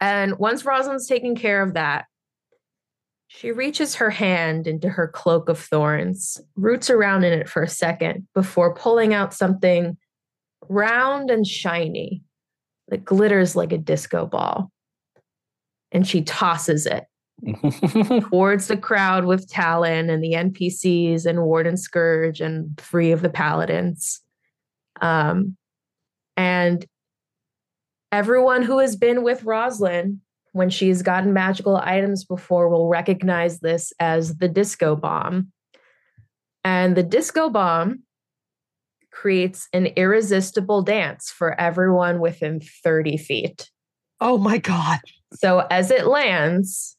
And once Rosalind's taken care of that, she reaches her hand into her cloak of thorns, roots around in it for a second before pulling out something round and shiny that glitters like a disco ball. And she tosses it towards the crowd with Talon and the N P Cs and Warden Scourge and three of the paladins. Um, and everyone who has been with Rosalind when she's gotten magical items before will recognize this as the disco bomb. And the disco bomb creates an irresistible dance for everyone within thirty feet. Oh my God. So as it lands,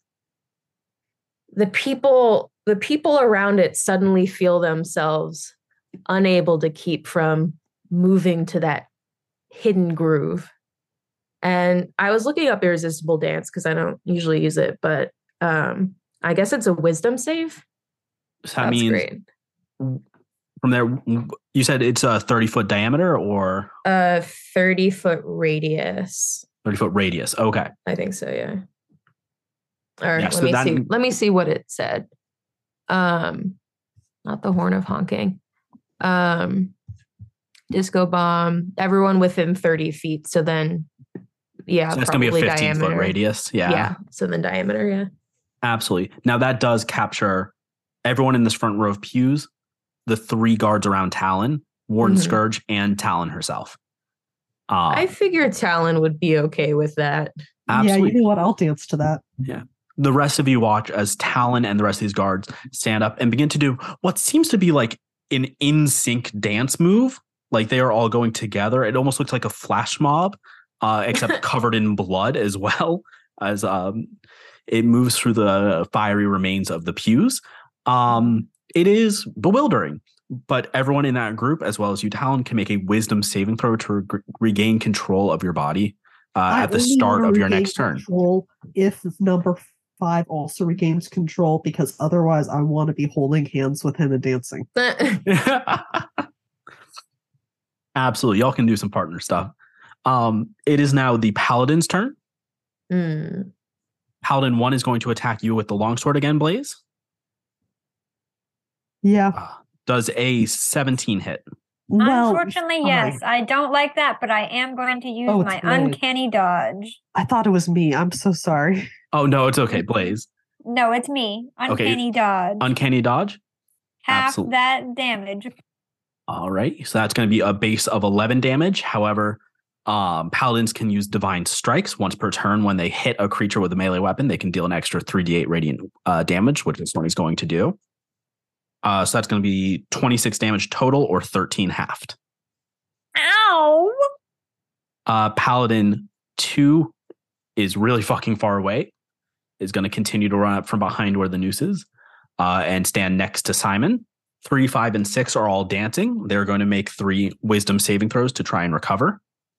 the people the people around it suddenly feel themselves unable to keep from moving to that hidden groove. And I was looking up irresistible dance because I don't usually use it, but um, I guess it's a wisdom save. So that That's means great. from there, you said it's a thirty foot diameter or A thirty foot radius. thirty foot radius. Okay. I think so, yeah. All right, Yeah, let so me that- see. Let me see what it said. Um, not the horn of honking. Um, disco bomb. Everyone within thirty feet. So then, yeah, So that's going to be a probably fifteen foot diameter. radius. Yeah, Yeah. So then diameter, yeah. absolutely. Now that does capture everyone in this front row of pews, the three guards around Talon, Warden Mhm. Scourge, and Talon herself. Uh, I figured Talon would be okay with that. absolutely. Yeah, you know what? I'll dance to that. The rest of you watch as Talon and the rest of these guards stand up and begin to do what seems to be like an in sync dance move. Like they are all going together. It almost looks like a flash mob, uh, except covered in blood as well, as um, it moves through the fiery remains of the pews. Um, it is bewildering, but everyone in that group, as well as you, Talon, can make a wisdom saving throw to re- regain control of your body uh, I at the only start wanna of your regain next turn. control if number five also regains control, because otherwise I want to be holding hands with him and dancing. Absolutely. Y'all can do some partner stuff. Um, it is now the Paladin's turn. Hmm. Paladin one is going to attack you with the longsword again, Blaze. Yeah. Uh, does a seventeen hit. Well, Unfortunately, fine. yes. I don't like that, but I am going to use Oh, it's my Blaze. uncanny dodge. I thought it was me. I'm so sorry. Oh, no, it's okay, Blaze. No, it's me. Okay. Uncanny dodge. Uncanny dodge. Half absolute- that damage. All right. So that's going to be a base of eleven damage. However, um, Paladins can use divine strikes once per turn. When they hit a creature with a melee weapon, they can deal an extra three d eight radiant uh, damage, which this one is going to do. Uh, so that's going to be twenty-six damage total or thirteen halved. Ow! Uh, Paladin two is really fucking far away, is going to continue to run up from behind where the noose is uh, and stand next to Simon. Three, five, and six are all dancing. They're going to make three wisdom saving throws to try and recover.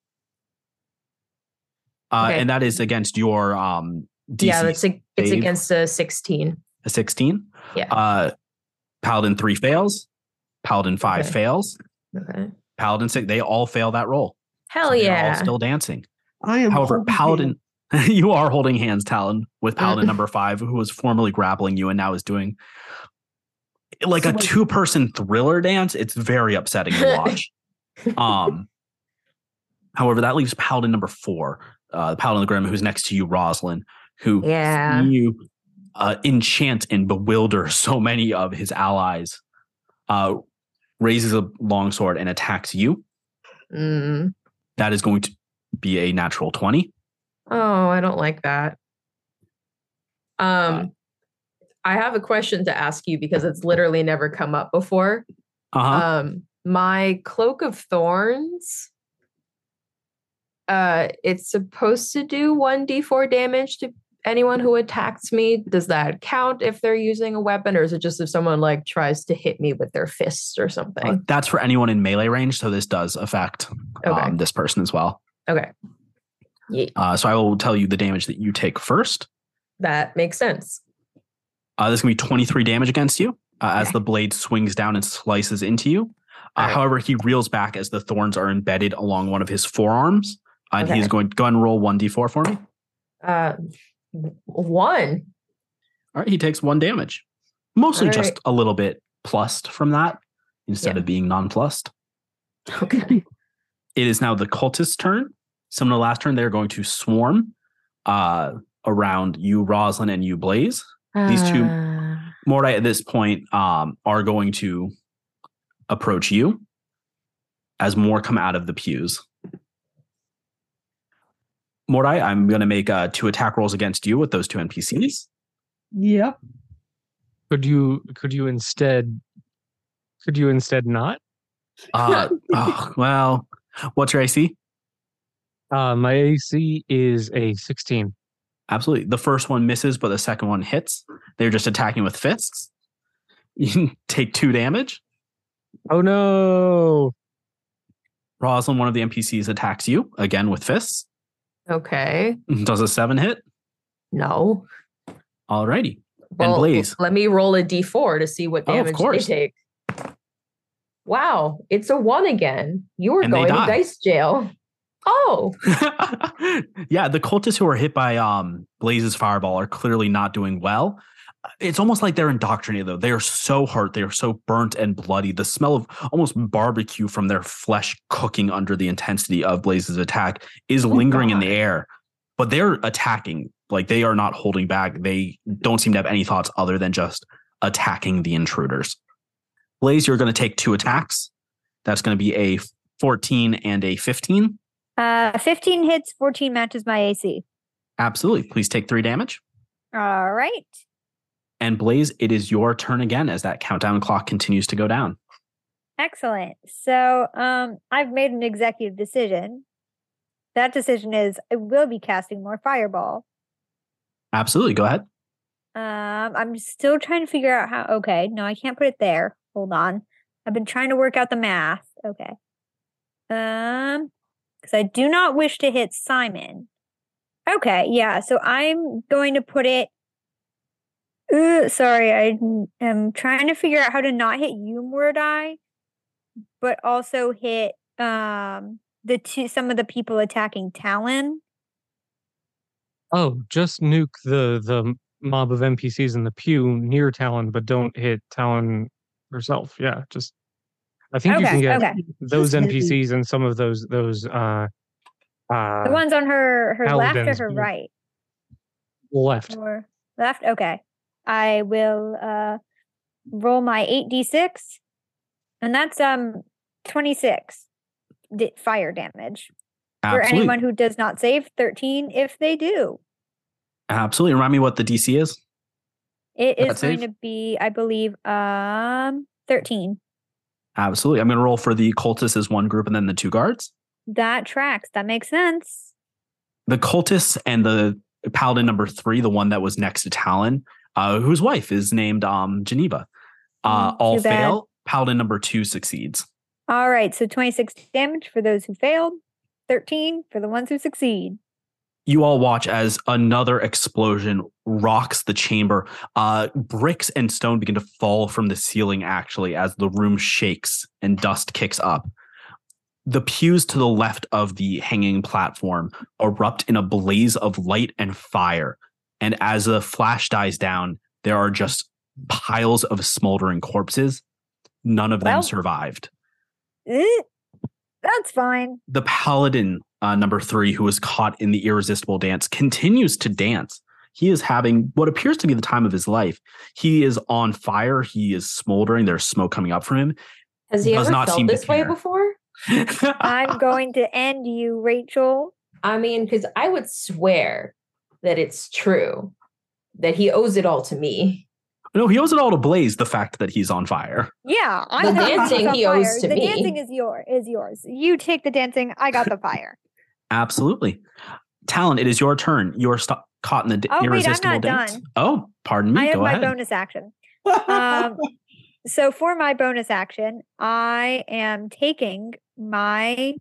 Uh, Okay. And that is against your um, D C Yeah, it's a, it's save. against a sixteen. a sixteen. Yeah. Uh, Paladin three fails. Paladin five Okay. fails. Okay. Paladin six, they all fail that roll. Hell So they're yeah. all still dancing. I am. However, holding Paladin, you are holding hands, Talon, with Paladin Mm. number five, who was formerly grappling you and now is doing like So a wait. two-person thriller dance. It's very upsetting to watch. um, however, that leaves Paladin number four, uh, Paladin of the Grim, who's next to you, Rosalind, who Yeah. seeing you uh, enchant and bewilder so many of his allies, uh, raises a longsword and attacks you. Mm. That is going to be a natural twenty. Oh, I don't like that. Um, Uh, I have a question to ask you because it's literally never come up before. Uh-huh. Um, my cloak of thorns, uh, it's supposed to do one d four damage to anyone who attacks me. Does that count if they're using a weapon, or is it just if someone like tries to hit me with their fists or Uh, something? that's for anyone in melee range, so this does affect Okay. um, this person as well. Okay. Yeah, Uh, so I will tell you the damage that you take first. that makes sense. Uh, this is going to be twenty-three damage against you uh, as Okay. the blade swings down and slices into you. Uh, All right. However, he reels back as the thorns are embedded along one of his forearms. Uh, and he Okay. is going to go ahead and roll one d four for me. Uh, one. All right, he takes one damage. Mostly All just right. a little bit plussed from that instead Yeah. of being nonplussed. Okay. It is now the cultist's turn. Similar to last turn, they're going to swarm uh, around you, Roslyn, and you, Blaze. These two, Uh, Mordai, at this point, um, are going to approach you as more come out of the pews. Mordai, I'm going to make uh, two attack rolls against you with those two N P Cs. Yep. Could you could you instead could you instead not? Uh, oh, well, what's your A C? Uh, my A C is a sixteen. Absolutely. The first one misses, but the second one hits. They're just attacking with fists. You can take two damage. Oh no! Roslyn, one of the N P Cs, attacks you again with fists. okay. Does a seven hit? No. Alrighty. Well, Blaze. let me roll a d four to see what Oh, of damage they course. take. Wow, it's a one again. You were And they going to die. dice jail. Oh, Yeah, the cultists who are hit by um, Blaze's fireball are clearly not doing well. It's almost like they're indoctrinated, though. They are so hurt. They are so burnt and bloody. The smell of almost barbecue from their flesh cooking under the intensity of Blaze's attack is lingering in the God. air. But they're attacking. Like, they are not holding back. They don't seem to have any thoughts other than just attacking the intruders. Blaze, you're going to take two attacks. That's going to be a fourteen and a fifteen. Uh, fifteen hits, fourteen matches my A C. Absolutely. Please take three damage. All right. And Blaze, it is your turn again as that countdown clock continues to go down. Excellent. So um, I've made an executive decision. That decision is I will be casting more fireball. Absolutely. Go ahead. Um, I'm still trying to figure out how. Okay, no, I can't put it there. Hold on. I've been trying to work out the math. Okay. Um, because I do not wish to hit Simon. Okay, yeah. So I'm going to put it. Uh, sorry, I am trying to figure out how to not hit you, Mordai, but also hit um the two some of the people attacking Talon. Oh, just nuke the the mob of N P Cs in the pew near Talon, but don't hit Talon herself. Yeah, just I think you Okay, can get okay. those Just N P Cs and some of those those uh uh The ones on her her left Paladins, or her yeah. right? left. Or left? Okay. I will uh roll my eight d six. And that's um twenty-six di- fire damage. For Absolutely. anyone who does not save, thirteen if they do. Absolutely. Remind me what the D C is. It That is going save? to be, I believe, um thirteen. Absolutely. I'm going to roll for the cultists as one group and then the two guards. That tracks. That makes sense. The cultists and the paladin number three, the one that was next to Talon, uh, whose wife is named um, Geneva, uh, Mm, all too bad. fail. Paladin number two succeeds. All right, so twenty-six damage for those who failed, thirteen for the ones who succeed. You all watch as another explosion rocks the chamber. Uh, bricks and stone begin to fall from the ceiling, actually, as the room shakes and dust kicks up. The pews to the left of the hanging platform erupt in a blaze of light and fire. And as the flash dies down, there are just piles of smoldering corpses. None of them Well. survived. Eh, that's fine. The paladin uh, number three, who was caught in the irresistible dance, continues to dance. He is having what appears to be the time of his life. He is on fire. He is smoldering. There's smoke coming up from him. has he Does ever not felt seem to this way care. before? I'm going to end you, Rachel. I mean, because I would swear that it's true that he owes it all to me. No, he owes it all to Blaze, the fact that he's on fire. Yeah, I'm The the one who's dancing on he owes fire. to the me. dancing is your is yours. You take the dancing. I got the fire. Absolutely. Talon, it is your turn. You are st- caught in the d- Oh, wait, I'm irresistible not dance. done. Oh, pardon me. I have Go my ahead. bonus action. Um, so for my bonus action, I am taking my.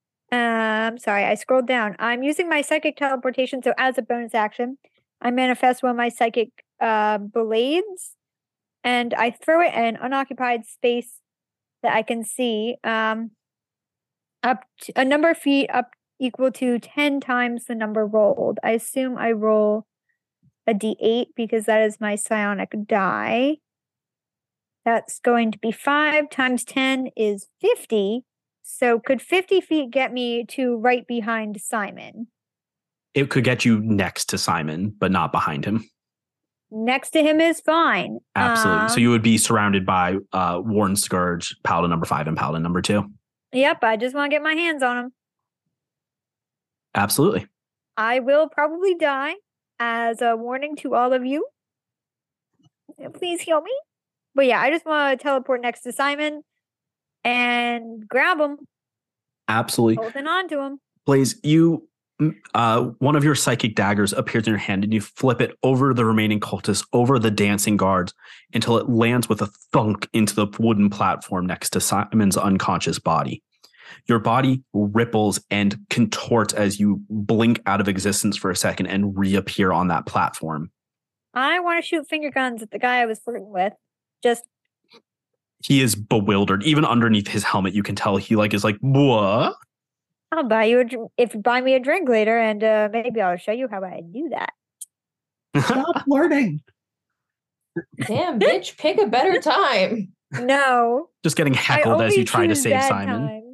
Um, sorry, I scrolled down. I'm using my psychic teleportation. So as a bonus action, I manifest one of my psychic uh, blades, and I throw it in an unoccupied space that I can see. Um, up to, a number of feet up equal to ten times the number rolled. I assume I roll a d eight because that is my psionic die. That's going to be five times ten is fifty. So could fifty feet get me to right behind Simon? It could get you next to Simon, but not behind him. Next to him is fine. Absolutely. Um, So you would be surrounded by uh, Warren Scourge, Paladin number five, and Paladin number two. Yep, I just want to get my hands on him. Absolutely. I will probably die as a warning to all of you. Please heal me. But yeah, I just want to teleport next to Simon and grab him, Absolutely. holding on to him. Blaze, you uh, one of your psychic daggers appears in your hand and you flip it over the remaining cultists, over the dancing guards, until it lands with a thunk into the wooden platform next to Simon's unconscious body. Your body ripples and contorts as you blink out of existence for a second and reappear on that platform. I want to shoot finger guns at the guy I was flirting with. Just He is bewildered. Even underneath his helmet, you can tell he like is like, what? I'll buy you a dr- if you buy me a drink later, and uh, maybe I'll show you how I do that. Stop flirting. Damn, bitch, pick a better time. No, Just getting I heckled as only you try to choose save bad Simon. times.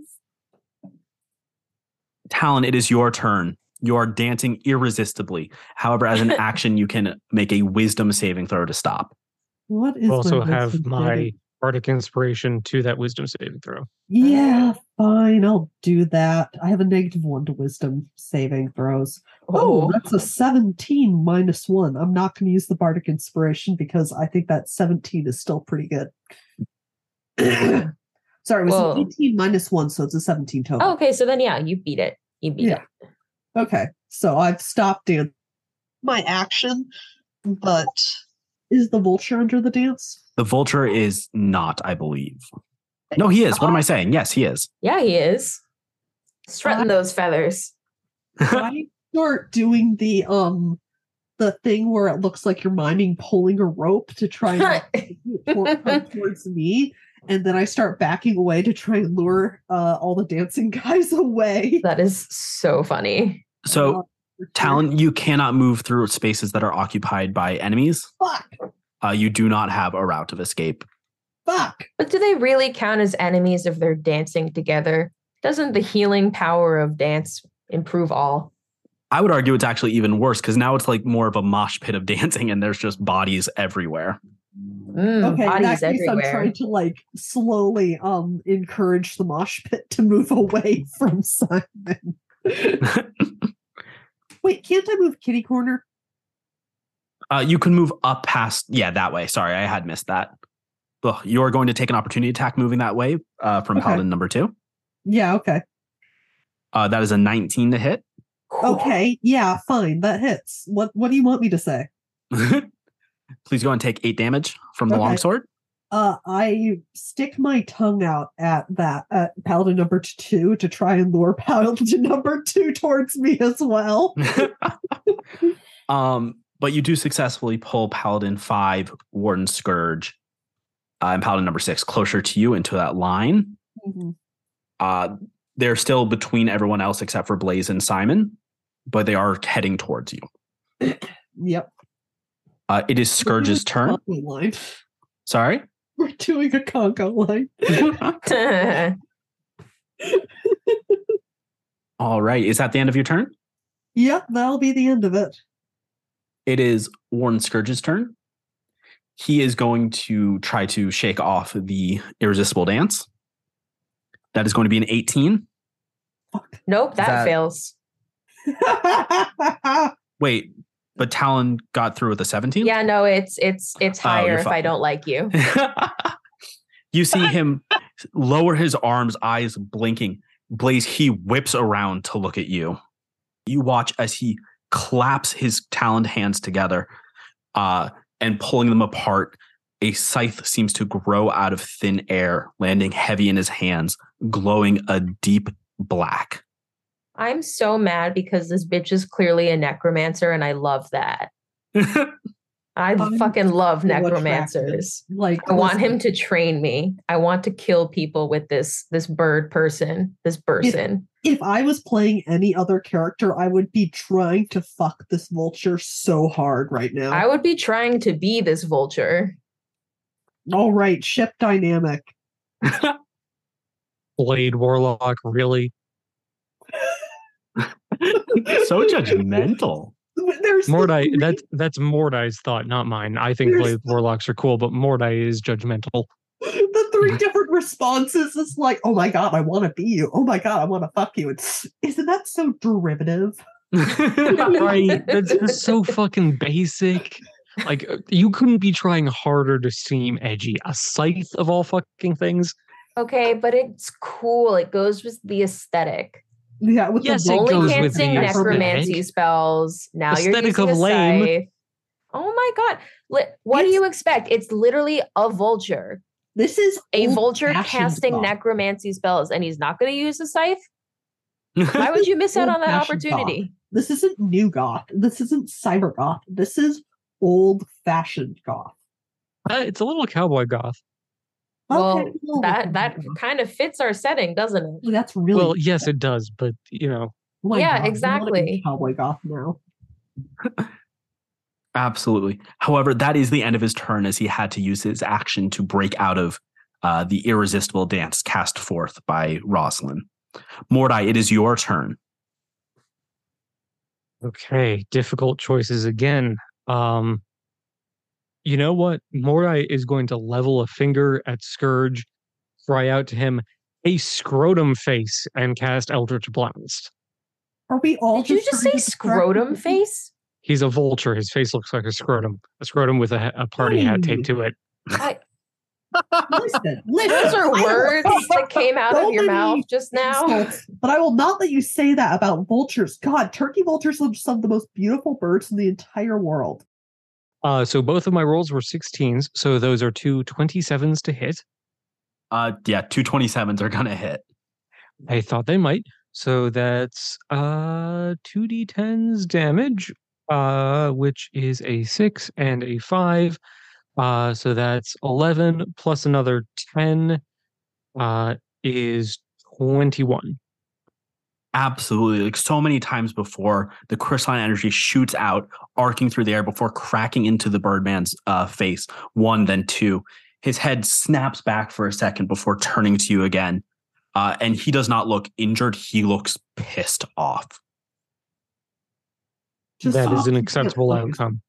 Talon, it is your turn. You are dancing irresistibly. However, as an action, you can make a wisdom saving throw to stop. What is You also my have wisdom my saving? bardic inspiration to that wisdom saving throw. Yeah, fine. I'll do that. I have a negative one to wisdom saving throws. Oh, Oh, that's a seventeen minus one. I'm not going to use the bardic inspiration because I think that seventeen is still pretty good. Sorry, it was Whoa. an eighteen minus one, so it's a seventeen total. Oh, okay. So then, yeah, you beat it. You beat Yeah. it. Okay, so I've stopped dancing. My action, but is the vulture under the dance? The vulture is not, I believe. No, he is. What am I saying? Yes, he is. Yeah, he is. Strutting those feathers. I start doing the um the thing where it looks like you're miming pulling a rope to try and like, toward, come towards me, and then I start backing away to try and lure uh, all the dancing guys away. That is so funny. So, Uh, Talon, you cannot move through spaces that are occupied by enemies. fuck, Uh, you do not have a route of escape. fuck. But do they really count as enemies if they're dancing together? Doesn't the healing power of dance improve all? I would argue it's actually even worse because now it's like more of a mosh pit of dancing and there's just bodies everywhere. Mm, Okay, in bodies that case, I'm everywhere. trying to like slowly um encourage the mosh pit to move away from Simon. Wait, can't I move kitty corner? Uh, you can move up past, yeah, that way. Sorry, I had missed that. Ugh, you're going to take an opportunity attack moving that way uh, from Okay. Paladin number two. Yeah, okay. Uh, that is a nineteen to hit. Okay, yeah, fine. That hits. What what do you want me to say? Please go and take eight damage from the Okay. longsword. Uh, I stick my tongue out at that at Paladin number two to try and lure Paladin number two towards me as well. um, but you do successfully pull Paladin five, Warden Scourge, uh, and Paladin number six closer to you into that line. Mhm. Uh, they're still between everyone else except for Blaze and Simon, but they are heading towards you. Yep. Uh, it is Scourge's turn. Congo line. Sorry. We're doing a Congo line. All right. Is that the end of your turn? Yep, that'll be the end of it. It is Warren Scourge's turn. He is going to try to shake off the irresistible dance. That is going to be an eighteen. Nope, that, That- fails. Wait, but Talon got through with a seventeen? Yeah, no, it's it's it's Oh, higher you're if I fine. don't like you. You see him lower his arms, eyes blinking. Blaze, he whips around to look at you. You watch as he claps his taloned hands together uh, and pulling them apart. A scythe seems to grow out of thin air, landing heavy in his hands, glowing a deep black. I'm so mad because this bitch is clearly a necromancer and I love that. I I'm fucking love so necromancers. attracted. Like I want listen, him to train me. I want to kill people with this this bird person, this person. If I was playing any other character, I would be trying to fuck this vulture so hard right now. I would be trying to be this vulture. All right, ship dynamic. Blade Warlock, really? So judgmental. There's the Mordai, three- that's that's Mordai's thought, not mine. I think There's- Blade Warlocks are cool, but Mordai is judgmental. the three different responses is like, oh my god, I want to be you. Oh my god, I want to fuck you. It's, isn't that so derivative? Right? That's just so fucking basic. Like, uh, you couldn't be trying harder to seem edgy. A scythe of all fucking things. Okay, but it's cool. It goes with the aesthetic. Yeah, with Yes, the it Only goes with casting the necromancy aesthetic. spells. Now Aesthetic you're using of a lame. scythe. Oh my god. Li- what do It's- you expect? It's literally a vulture. This is A old vulture fashioned casting goth. necromancy spells, and he's not going to use a scythe? Why would you miss out on that Old-fashioned goth. opportunity? This isn't new goth. This isn't cyber goth. This is old fashioned goth. Uh, it's a little cowboy goth. Well, Okay, well, that that kind of fits our setting, doesn't it? that's really Well, yes, it does, but you know, oh my Yeah, God, I wanna be exactly. cowboy goth now. Absolutely. However, that is the end of his turn as he had to use his action to break out of uh, the irresistible dance cast forth by Rosalind. Mordai, it is your turn. okay, difficult choices again. Um, you know what? Mordai is going to level a finger at Scourge, cry out to him, "Hey, scrotum face," and cast Eldritch Blast. Are we all Did you just say trying to scrotum distract- face? He's a vulture. His face looks like a scrotum. A scrotum with a, a party hat taped to it. I, Listen, listen. those are I will- words that came out So of your many mouth just now. insults, but I will not let you say that about vultures. God, turkey vultures are some of the most beautiful birds in the entire world. Uh, so both of my rolls were sixteens. So those are two twenty-sevens to hit. Uh, yeah, two twenty-sevens are going to hit. I thought they might. So that's uh two d tens damage, uh, which is a six and a five. Uh, so that's eleven plus another ten uh, is twenty-one. Absolutely. Like so many times before, the crystalline energy shoots out, arcing through the air before cracking into the Birdman's uh, face. One, then two. His head snaps back for a second before turning to you again. Uh, and he does not look injured. He looks pissed off. Just That is stop an it, acceptable please. outcome.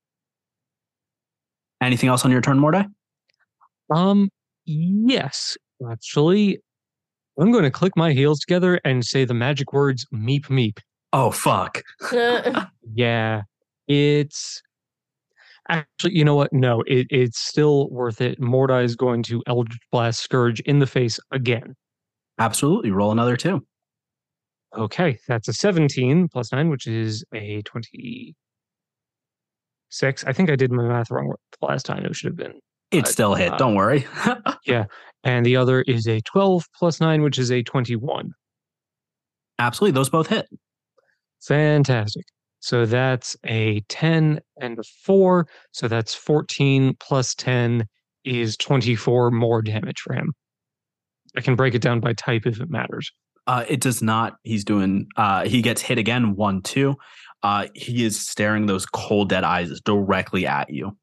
Anything else on your turn, Mordai? Um, yes, actually, I'm going to click my heels together and say the magic words "meep meep." Oh, fuck. Yeah, it's actually, you know what? No, it, it's still worth it. Mordai is going to Eldritch Blast Scourge in the face again. Absolutely. Roll another two. Okay, that's a seventeen plus nine, which is a twenty-six. I think I did my math wrong the last time. It should have been. It Uh, still hit. uh, Don't worry. And the other is a twelve plus nine, which is a twenty-one. Absolutely. Those both hit. Fantastic. So that's a ten and a four. So that's fourteen plus ten is twenty-four more damage for him. I can break it down by type if it matters. Uh, it does not. He's doing, uh, he gets hit again, one, two. Uh, he is staring those cold, dead eyes directly at you.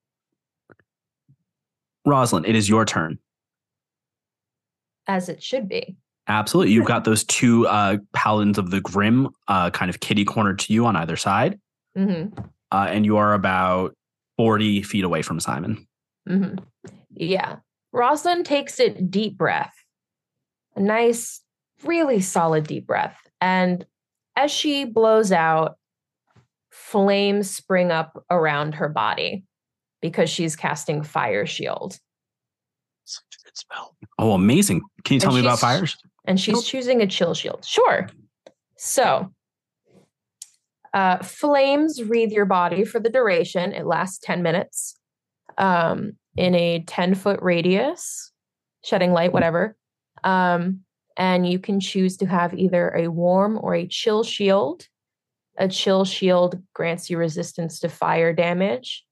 Rosalind, it is your turn. As it should be. Absolutely. You've got those two uh, paladins of the Grim uh, kind of kitty cornered to you on either side. hmm Uh, and you are about forty feet away from Simon. hmm Yeah. Rosalind takes a deep breath, a nice, really solid deep breath. And as she blows out, flames spring up around her body because she's casting Fire Shield. Such a good spell. Oh, amazing. Can you tell And me about she's- fires? And she's choosing a chill shield. Sure. So, uh, flames wreathe your body for the duration. It lasts ten minutes um, in a ten foot radius, shedding light, whatever. Um, and you can choose to have either a warm or a chill shield. A chill shield grants you resistance to fire damage.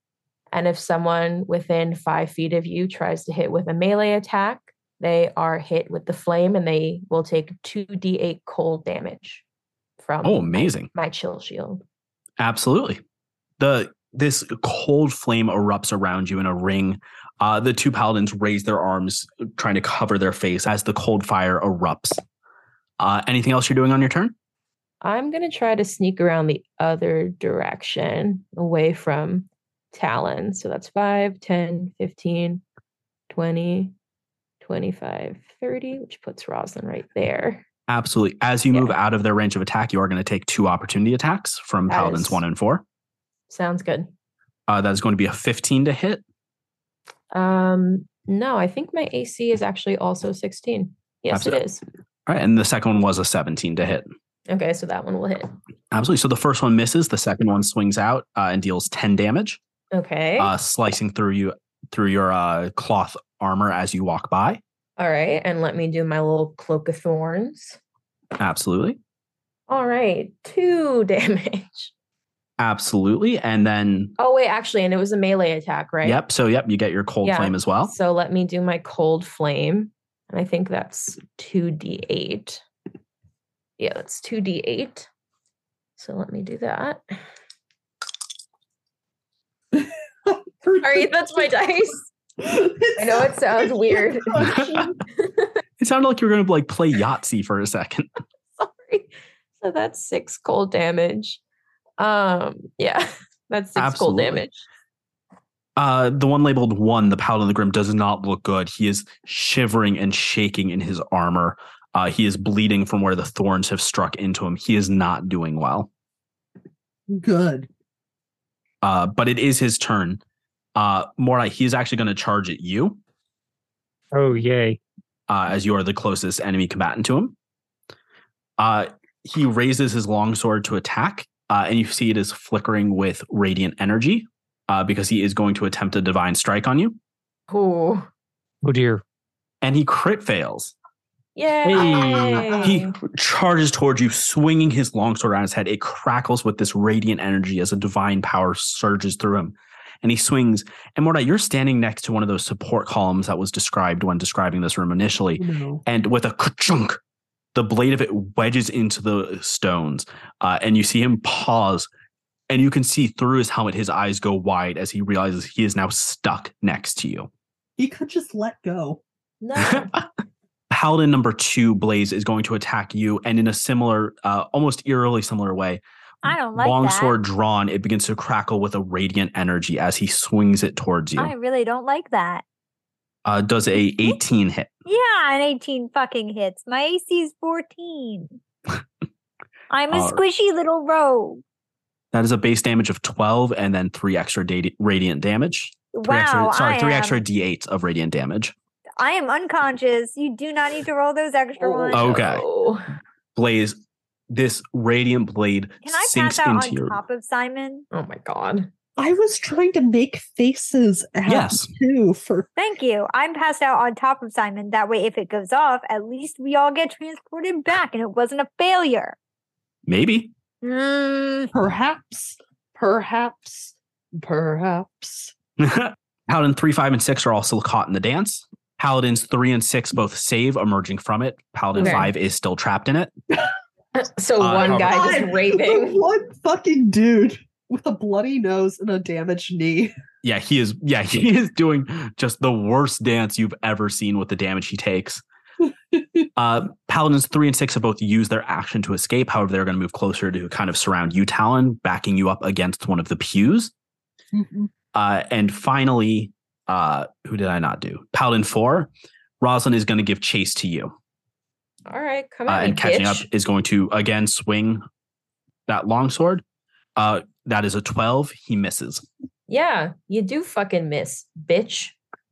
And if someone within five feet of you tries to hit with a melee attack, they are hit with the flame and they will take two d eight cold damage from Oh, amazing. my, my chill shield. Absolutely. The this cold flame erupts around you in a ring. Uh, the two paladins raise their arms, trying to cover their face as the cold fire erupts. Uh, anything else you're doing on your turn? I'm going to try to sneak around the other direction away from Talon. So that's five, ten, fifteen, twenty, twenty-five, thirty, which puts Rosalind right there. Absolutely. As you Yeah. move out of their range of attack, you are going to take two opportunity attacks from That paladins is- one and four. Sounds good. Uh, that is going to be a fifteen to hit. Um, no, I think my A C is actually also sixteen. Yes, Absolutely. it is. All right. And the second one was a seventeen to hit. Okay, so that one will hit. Absolutely. So the first one misses. The second one swings out uh, and deals ten damage, Okay. uh, slicing through you through your uh, cloth armor as you walk by. All right, and let me do my little cloak of thorns. Absolutely. All right, two damage. Absolutely. And then, Oh wait, actually, and it was a melee attack, right? yep. So, yep, you get your cold Yeah. flame as well. So let me do my cold flame, and I think that's two d eight. Yeah, that's two d eight. So let me do that. Sorry, that's my dice. I know it sounds weird. It sounded like you were going to like play Yahtzee for a second. Sorry. So that's six cold damage. Um, yeah, that's six Absolutely. cold damage. Uh, the one labeled one, the Paladin of the Grim, does not look good. He is shivering and shaking in his armor. Uh, he is bleeding from where the thorns have struck into him. He is not doing well. Good. Uh, but it is his turn. Uh, Morai, he is actually going to charge at you Oh, yay. uh, as you are the closest enemy combatant to him. Uh, he raises his longsword to attack, uh, and you see it is flickering with radiant energy uh, because he is going to attempt a divine strike on you. Oh, Oh, dear. And he crit fails. yay! He charges towards you, swinging his longsword around his head. It crackles with this radiant energy as a divine power surges through him. And he swings. And Mordai, you're standing next to one of those support columns that was described when describing this room initially. No. And with a ka-chunk, the blade of it wedges into the stones. Uh, and you see him pause. And you can see through his helmet, his eyes go wide as he realizes he is now stuck next to you. He could just let go. No. Paladin number two, Blaze, is going to attack you, and in a similar, uh, almost eerily similar way, I don't like longsword drawn, it begins to crackle with a radiant energy as he swings it towards that. you. I really don't like that. Uh, does a eighteen hit? Yeah, an eighteen fucking hits. My A C is fourteen. I'm a All right. squishy little rogue. That is a base damage of twelve, and then three extra da- radiant damage. Three Wow, extra, sorry, I three am, extra d eight of radiant damage. I am unconscious. You do not need to roll those extra ones. Okay. no. Blaze, this radiant blade Can I sinks pass out into on your. top of Simon? Oh my god. I was trying to make faces at Yes. too for Thank you. I'm passed out on top of Simon. That way, if it goes off, at least we all get transported back and it wasn't a failure. Maybe. Mm, perhaps, perhaps, perhaps. Paladin three, five, and six are also caught in the dance. Paladins three and six both save, emerging from it. Paladin Okay. five is still trapped in it. So Uh, one however- guy God, just the raping. one fucking dude with a bloody nose and a damaged knee. Yeah, he is. Yeah, he is doing just the worst dance you've ever seen with the damage he takes. uh, Paladins three and six have both used their action to escape. However, they're going to move closer to kind of surround you, Talon, backing you up against one of the pews. Uh, and finally, uh, who did I not do? Paladin four. Rosalind is going to give chase to you. All right, come Uh, on, and catching bitch. up is going to again swing that longsword. Uh, that is a twelve. He misses. Yeah, you do fucking miss, bitch.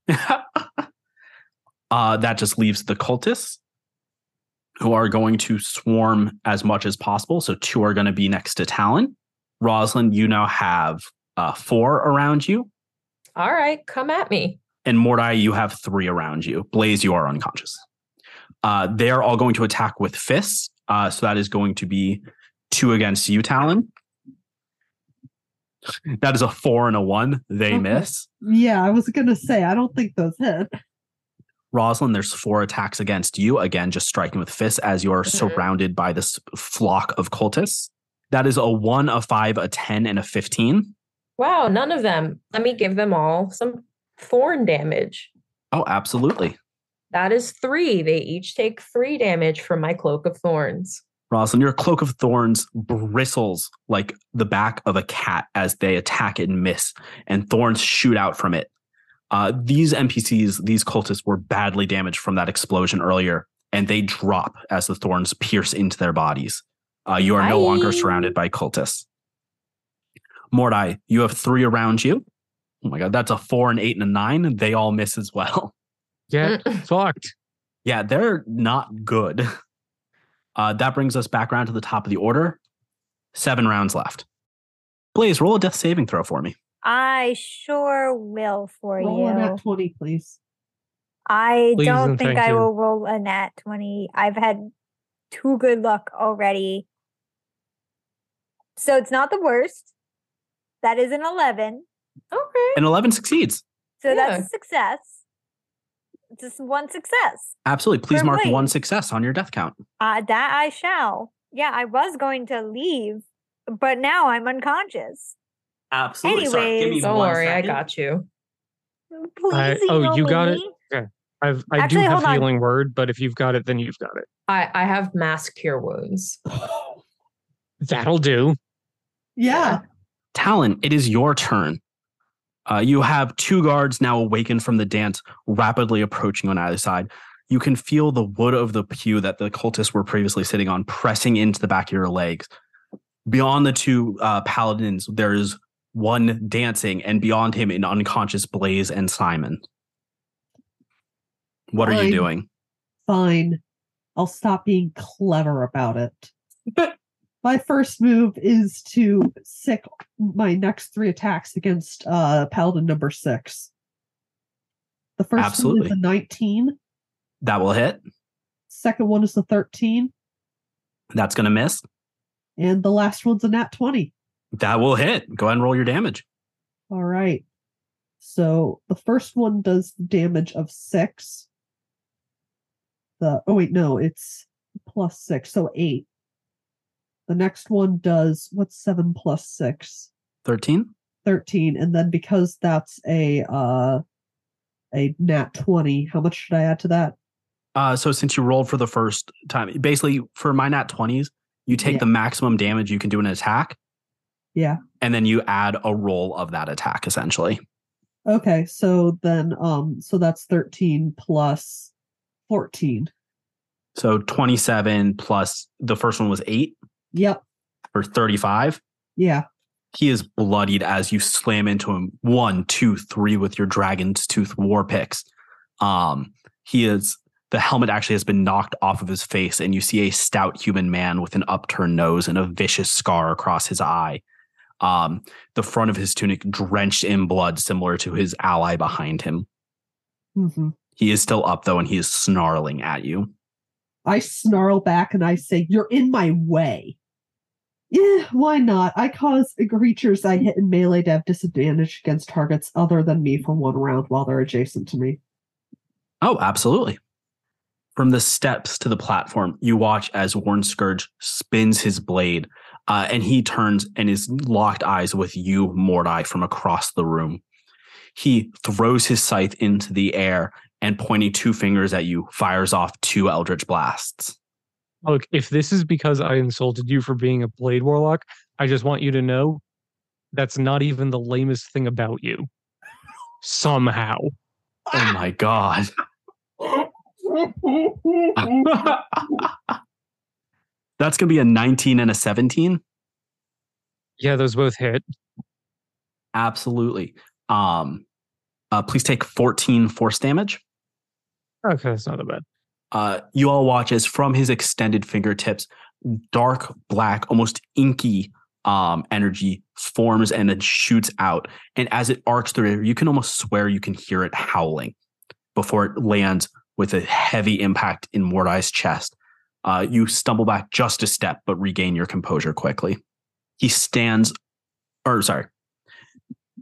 uh, that just leaves the cultists, who are going to swarm as much as possible. So two are going to be next to Talon. Rosalind, you now have uh, four around you. All right, come at me. And Mordai, you have three around you. Blaze, you are unconscious. Uh, they are all going to attack with fists. Uh, so that is going to be two against you, Talon. That is a four and a one. They Okay. miss. Yeah, I was gonna say I don't think those hit. Rosalind, there's four attacks against you. Again, just striking with fists as you are Mhm. surrounded by this flock of cultists. That is a one, a five, a ten, and a fifteen. Wow, none of them. Let me give them all some thorn damage. Oh, absolutely. That is three. They each take three damage from my cloak of thorns. Rosalind, your cloak of thorns bristles like the back of a cat as they attack it and miss, and thorns shoot out from it. Uh, these N P Cs, these cultists, were badly damaged from that explosion earlier, and they drop as the thorns pierce into their bodies. Uh, you are no longer Bye. surrounded by cultists. Mordai, you have three around you. Oh my god, that's a four, an eight, and a nine. They all miss as well. Get fucked. Yeah, they're not good. Uh, that brings us back around to the top of the order. Seven rounds left. Blaze, roll a death saving throw for me. I sure will for Roll you. in at twenty, please. I Please don't and think thank I you. will roll a nat twenty. I've had too good luck already. So it's not the worst. That is an eleven. Okay. An eleven succeeds. So Yeah. that's a success. Just one success. Absolutely. Please For mark Blaze. one success on your death count. Uh, that I shall. Yeah, I was going to leave, but now I'm unconscious. Absolutely. Anyways. Don't worry, I got you. Please I- oh, email you got me. I've, I Actually, do have hold on. healing word, but if you've got it, then you've got it. I, I have mass cure wounds. That'll do. Yeah. Talon, it is your turn. Uh, you have two guards now awakened from the dance, rapidly approaching on either side. You can feel the wood of the pew that the cultists were previously sitting on pressing into the back of your legs. Beyond the two uh, paladins, there is one dancing, and beyond him, an unconscious Blaze and Simon. What are you Fine. doing? Fine. I'll stop being clever about it. My first move is to sick my next three attacks against uh Paladin number six. The first Absolutely. one is a nineteen. That will hit. Second one is a thirteen. That's going to miss. And the last one's a nat twenty. That will hit. Go ahead and roll your damage. All right. So the first one does damage of six. The oh wait, no, it's plus six, so eight. The next one does what's seven plus six? thirteen. thirteen. And then because that's a uh a nat twenty, how much should I add to that? Uh, so since you rolled for the first time, basically for my nat twenties, you take Yeah. the maximum damage you can do in an attack, Yeah. and then you add a roll of that attack, essentially. Okay, so then um so that's thirteen plus fourteen. So twenty-seven plus the first one was eight Yep. or thirty-five. Yeah. He is bloodied as you slam into him one, two, three with your dragon's tooth war picks. Um, he is the helmet actually has been knocked off of his face, and you see a stout human man with an upturned nose and a vicious scar across his eye. Um, the front of his tunic drenched in blood, similar to his ally behind him. hmm He is still up though, and he is snarling at you. I snarl back and I say, "You're in my way." Yeah, why not? I cause creatures I hit in melee to have disadvantage against targets other than me for one round while they're adjacent to me. Oh, absolutely. From the steps to the platform, you watch as Warren Scourge spins his blade, uh, and he turns and is locked eyes with you, Mordai, from across the room. He throws his scythe into the air and, pointing two fingers at you, fires off two Eldritch Blasts. Look, if this is because I insulted you for being a Blade Warlock, I just want you to know that's not even the lamest thing about you. Somehow. Oh my god. That's going to be a nineteen and a seventeen. Yeah, those both hit. Absolutely. Um, uh, please take fourteen force damage. Okay, that's not that bad. Uh, you all watch as from his extended fingertips, dark black, almost inky um, energy forms and then shoots out. And as it arcs through, you can almost swear you can hear it howling before it lands with a heavy impact in Mordai's chest. Uh, you stumble back just a step, but regain your composure quickly. He stands, or sorry,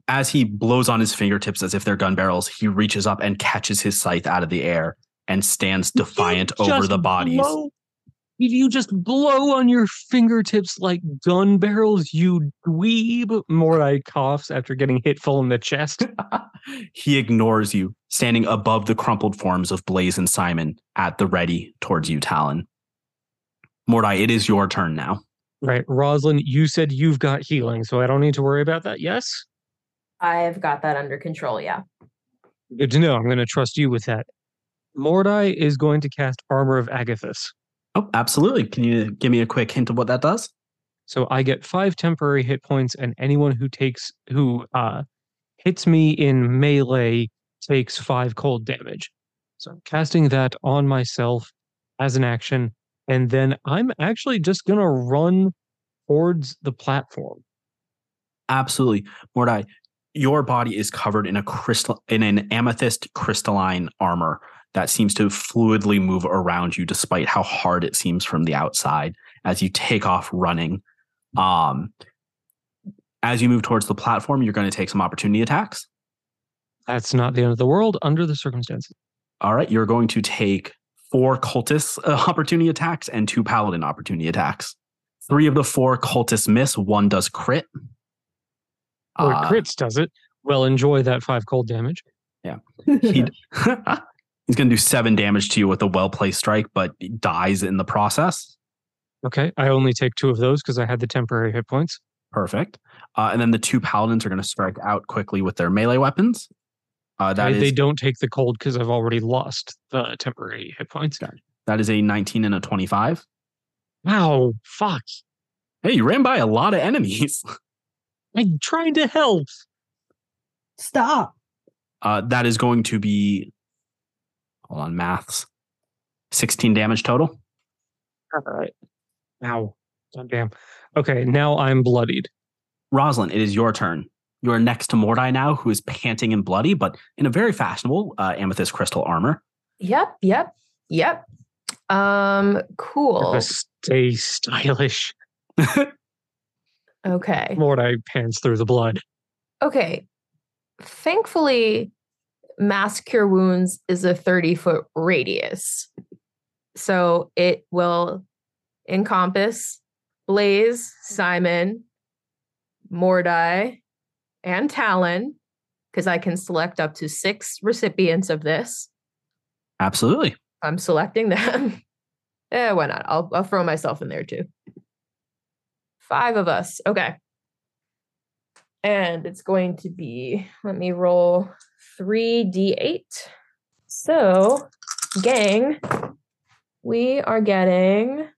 as he blows on his fingertips as if they're gun barrels, he reaches up and catches his scythe out of the air and stands defiant You over just the bodies. blow- If you just blow on your fingertips like gun barrels, you dweeb. Morai coughs after getting hit full in the chest. He ignores you, standing above the crumpled forms of Blaze and Simon at the ready towards you, Talon. Mordai, it is your turn now. Right. Rosalind, you said you've got healing, so I don't need to worry about that. Yes? I've got that under control. Yeah. Good to know. I'm going to trust you with that. Mordai is going to cast Armor of Agathis. Oh, absolutely. Can you give me a quick hint of what that does? So I get five temporary hit points, and anyone who takes who uh, hits me in melee takes five cold damage. So I'm casting that on myself as an action, and then I'm actually just going to run towards the platform. Absolutely. Mordai, your body is covered in a crystal in an amethyst crystalline armor that seems to fluidly move around you despite how hard it seems from the outside as you take off running. Um, as you move towards the platform, you're going to take some opportunity attacks. That's not the end of the world under the circumstances. All right, you're going to take four cultist uh, opportunity attacks and two paladin opportunity attacks. Three of the four cultists miss, one does crit. Or Uh, crits does it. Well, enjoy that five cold damage. he, he's going to do seven damage to you with a well-placed strike, but he dies in the process. Okay, I only take two of those because I had the temporary hit points. Perfect. Uh, and then the two paladins are going to strike out quickly with their melee weapons. Uh, that They, is they don't take the cold because I've already lost the temporary hit points. that is a nineteen and a twenty-five. Wow, fuck. Hey, you ran by a lot of enemies. I'm trying to help. Stop. Uh, that is going to be, hold on, maths, sixteen damage total. All right. Ow. God damn. Okay, now I'm bloodied. Rosalind, it is your turn. You are next to Mordai now, who is panting and bloody, but in a very fashionable uh, amethyst crystal armor. Yep. Yep. Yep. Um. Cool. Gotta stay stylish. Okay. Mordai pants through the blood. Okay. Thankfully, Mass Cure Wounds is a thirty foot radius. So it will encompass Blaze, Simon, Mordai, and Talon, because I can select up to six recipients of this. Absolutely. I'm selecting them. Eh, why not? I'll, I'll throw myself in there too. Five of us. Okay. And it's going to be, let me roll three d eight. So, gang, we are getting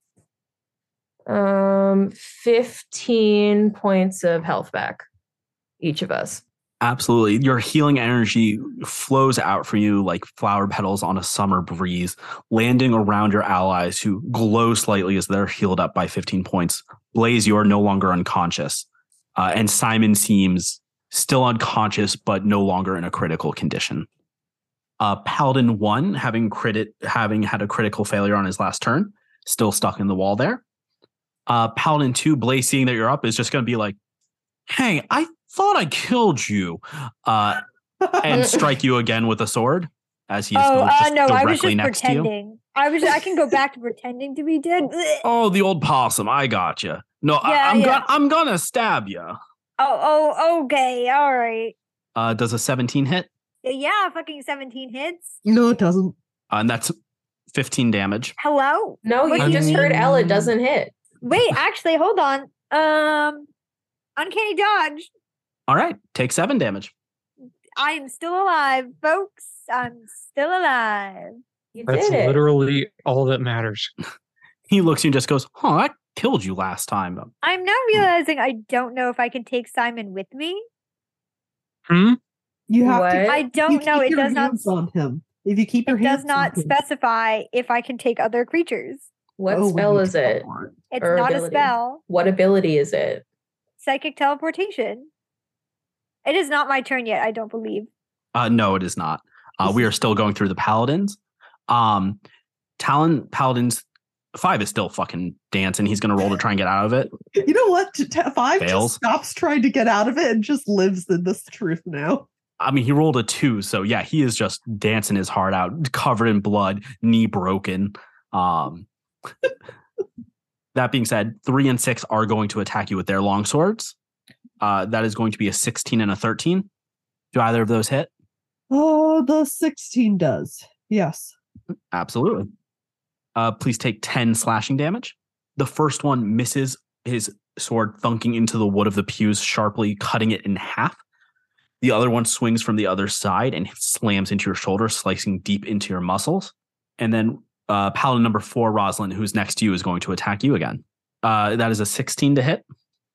um fifteen points of health back, each of us. Absolutely. Your healing energy flows out from you like flower petals on a summer breeze, landing around your allies who glow slightly as they're healed up by fifteen points. Blaze, you are no longer unconscious. Uh, and Simon seems still unconscious, but no longer in a critical condition. Uh, Paladin one, having crit- having had a critical failure on his last turn, still stuck in the wall there. Uh, Paladin two, Blaze, seeing that you're up, is just going to be like, hey, I thought I killed you, uh, and strike you again with a sword as he's oh, just uh, no, I was directly just next to you. pretending. I was. I can go back to pretending to be dead. Oh, the old possum! I got you. No, I, Yeah, I'm yeah. gonna I'm gonna stab you. Oh, oh, okay, all right. Uh, does a seventeen hit? Yeah, fucking seventeen hits. No, it doesn't. Uh, and that's fifteen damage. Hello. No, What you do just heard mean? Ella doesn't hit. Wait, actually, hold on. Um, uncanny dodge. All right, take seven damage. I am still alive, folks. I'm still alive. You That's did it. literally all that matters. He looks at you and just goes, "Huh, I killed you last time." I'm now realizing I don't know if I can take Simon with me. Hmm? You have What? to. I you don't know. keep It your does not. hands on him. If you keep your It hands does not on him, specify if I can take other creatures. What oh, when spell you is it? teleport. It's Or not ability. a spell. What ability is it? Psychic teleportation. It is not my turn yet. I don't believe. Uh, no, it is not. Uh, we are still going through the paladins. Um, Talon paladins five is still fucking dancing. He's going to roll to try and get out of it. You know what? T- t- Five Fails. just stops trying to get out of it and just lives in this truth now. I mean, he rolled a two. So yeah, he is just dancing his heart out, covered in blood, knee broken. Um, that being said, three and six are going to attack you with their long swords. Uh, that is going to be a sixteen and a thirteen. Do either of those hit? Oh, the sixteen does. Yes. Absolutely. Uh, please take ten slashing damage. The first one misses, his sword thunking into the wood of the pews, sharply cutting it in half. The other one swings from the other side and slams into your shoulder, slicing deep into your muscles. And then uh, Paladin number four, Rosalind, who's next to you, is going to attack you again. Uh, that is a sixteen to hit.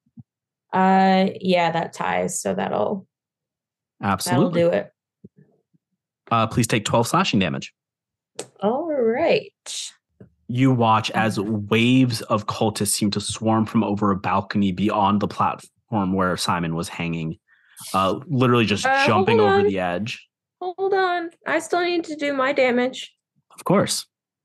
Uh, yeah, that ties. So that'll Absolutely. that'll do it. Uh, please take twelve slashing damage. All right. You watch as waves of cultists seem to swarm from over a balcony beyond the platform where Simon was hanging, uh, literally just Uh, jumping hold over on. the edge. Hold on. I still need to do my damage. Of course.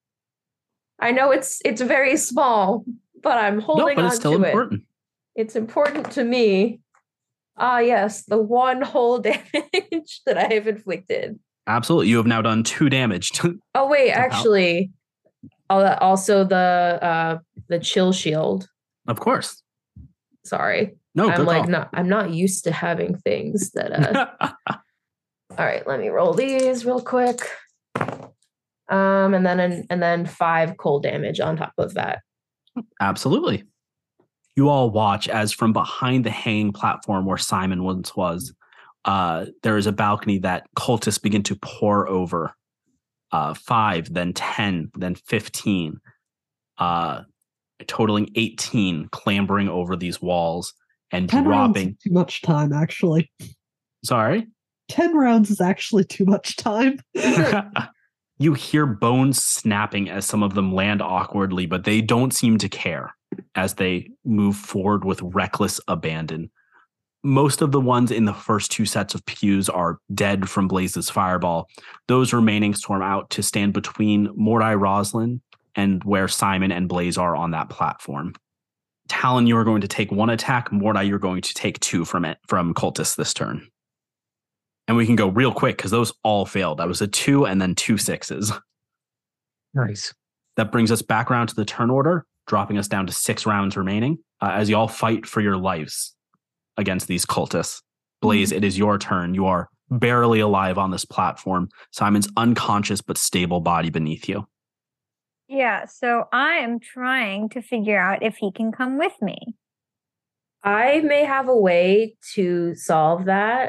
I know it's it's very small, but I'm No, holding but on it's still to important. it. It's important to me. Ah, yes, the one whole damage that I have inflicted. Absolutely. You have now done two damage. to- Oh wait, Somehow. actually, uh, also the uh the chill shield. of course. Sorry, No, I'm good like call. not. I'm not used to having things that. Uh, all right, let me roll these real quick. Um, and then and, and then five cold damage on top of that. Absolutely. You all watch as from behind the hanging platform where Simon once was, uh, there is a balcony that cultists begin to pour over. Uh, five, then ten, then fifteen, uh, totaling eighteen, clambering over these walls and Ten rounds is dropping. too much time, actually. Sorry? Ten rounds is actually too much time. You hear bones snapping as some of them land awkwardly, but they don't seem to care as they move forward with reckless abandon. Most of the ones in the first two sets of pews are dead from Blaze's fireball. Those remaining swarm out to stand between Mordai Roslin and where Simon and Blaze are on that platform. Talon, you are going to take one attack. Mordai, you're going to take two from it from cultists this turn. And we can go real quick because those all failed. That was a two and then two sixes. Nice. That brings us back around to the turn order, dropping us down to six rounds remaining uh, as you all fight for your lives against these cultists. Blaze, it is your turn. You are barely alive on this platform. Simon's unconscious but stable body beneath you. Yeah, so I am trying to figure out if he can come with me. I may have a way to solve that.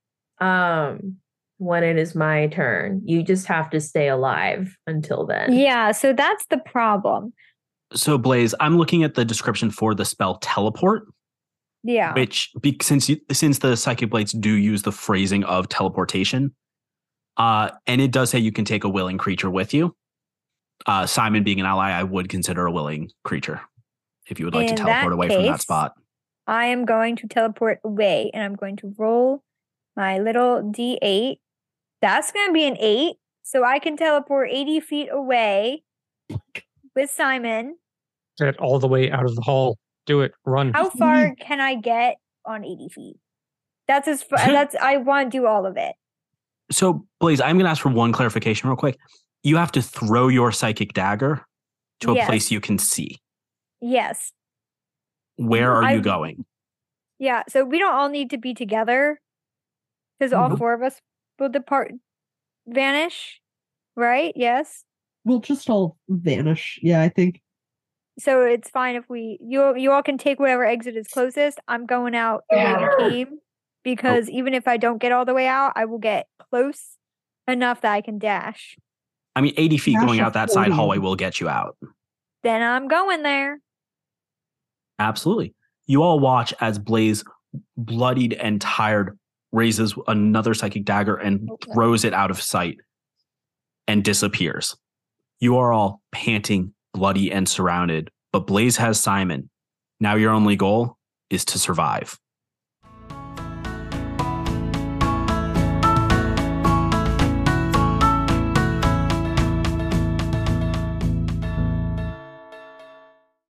Um, when it is my turn, you just have to stay alive until then. Yeah, so that's the problem. So, Blaze, I'm looking at the description for the spell teleport, Yeah. which be, since you, since the psychic blades do use the phrasing of teleportation, uh, and it does say you can take a willing creature with you. Uh, Simon being an ally, I would consider a willing creature if you would like In to teleport that away from that case, spot. I am going to teleport away and I'm going to roll my little D eight. That's going to be an eight. So I can teleport eighty feet away with Simon. Get all the way out of the hall. Do it. Run. How far can I get on eighty feet? That's as far. That's I want to do all of it. So, Blaze, I'm going to ask for one clarification real quick. You have to throw your psychic dagger to a Yes. place you can see. Yes. Where are you I- going? Yeah. So we don't all need to be together because all Mhm. four of us will depart, vanish, right? Yes. We'll just all vanish. Yeah, I think. So it's fine if we you you all can take whatever exit is closest. I'm going out the way we came because even if I don't get all the way out, I will get close enough that I can dash. I mean, eighty feet Dash going a out that side forty. hallway will get you out. Then I'm going there. Absolutely. You all watch as Blaze, bloodied and tired, raises another psychic dagger and Okay. throws it out of sight and disappears. You are all panting, bloody, and surrounded, but Blaze has Simon. Now your only goal is to survive.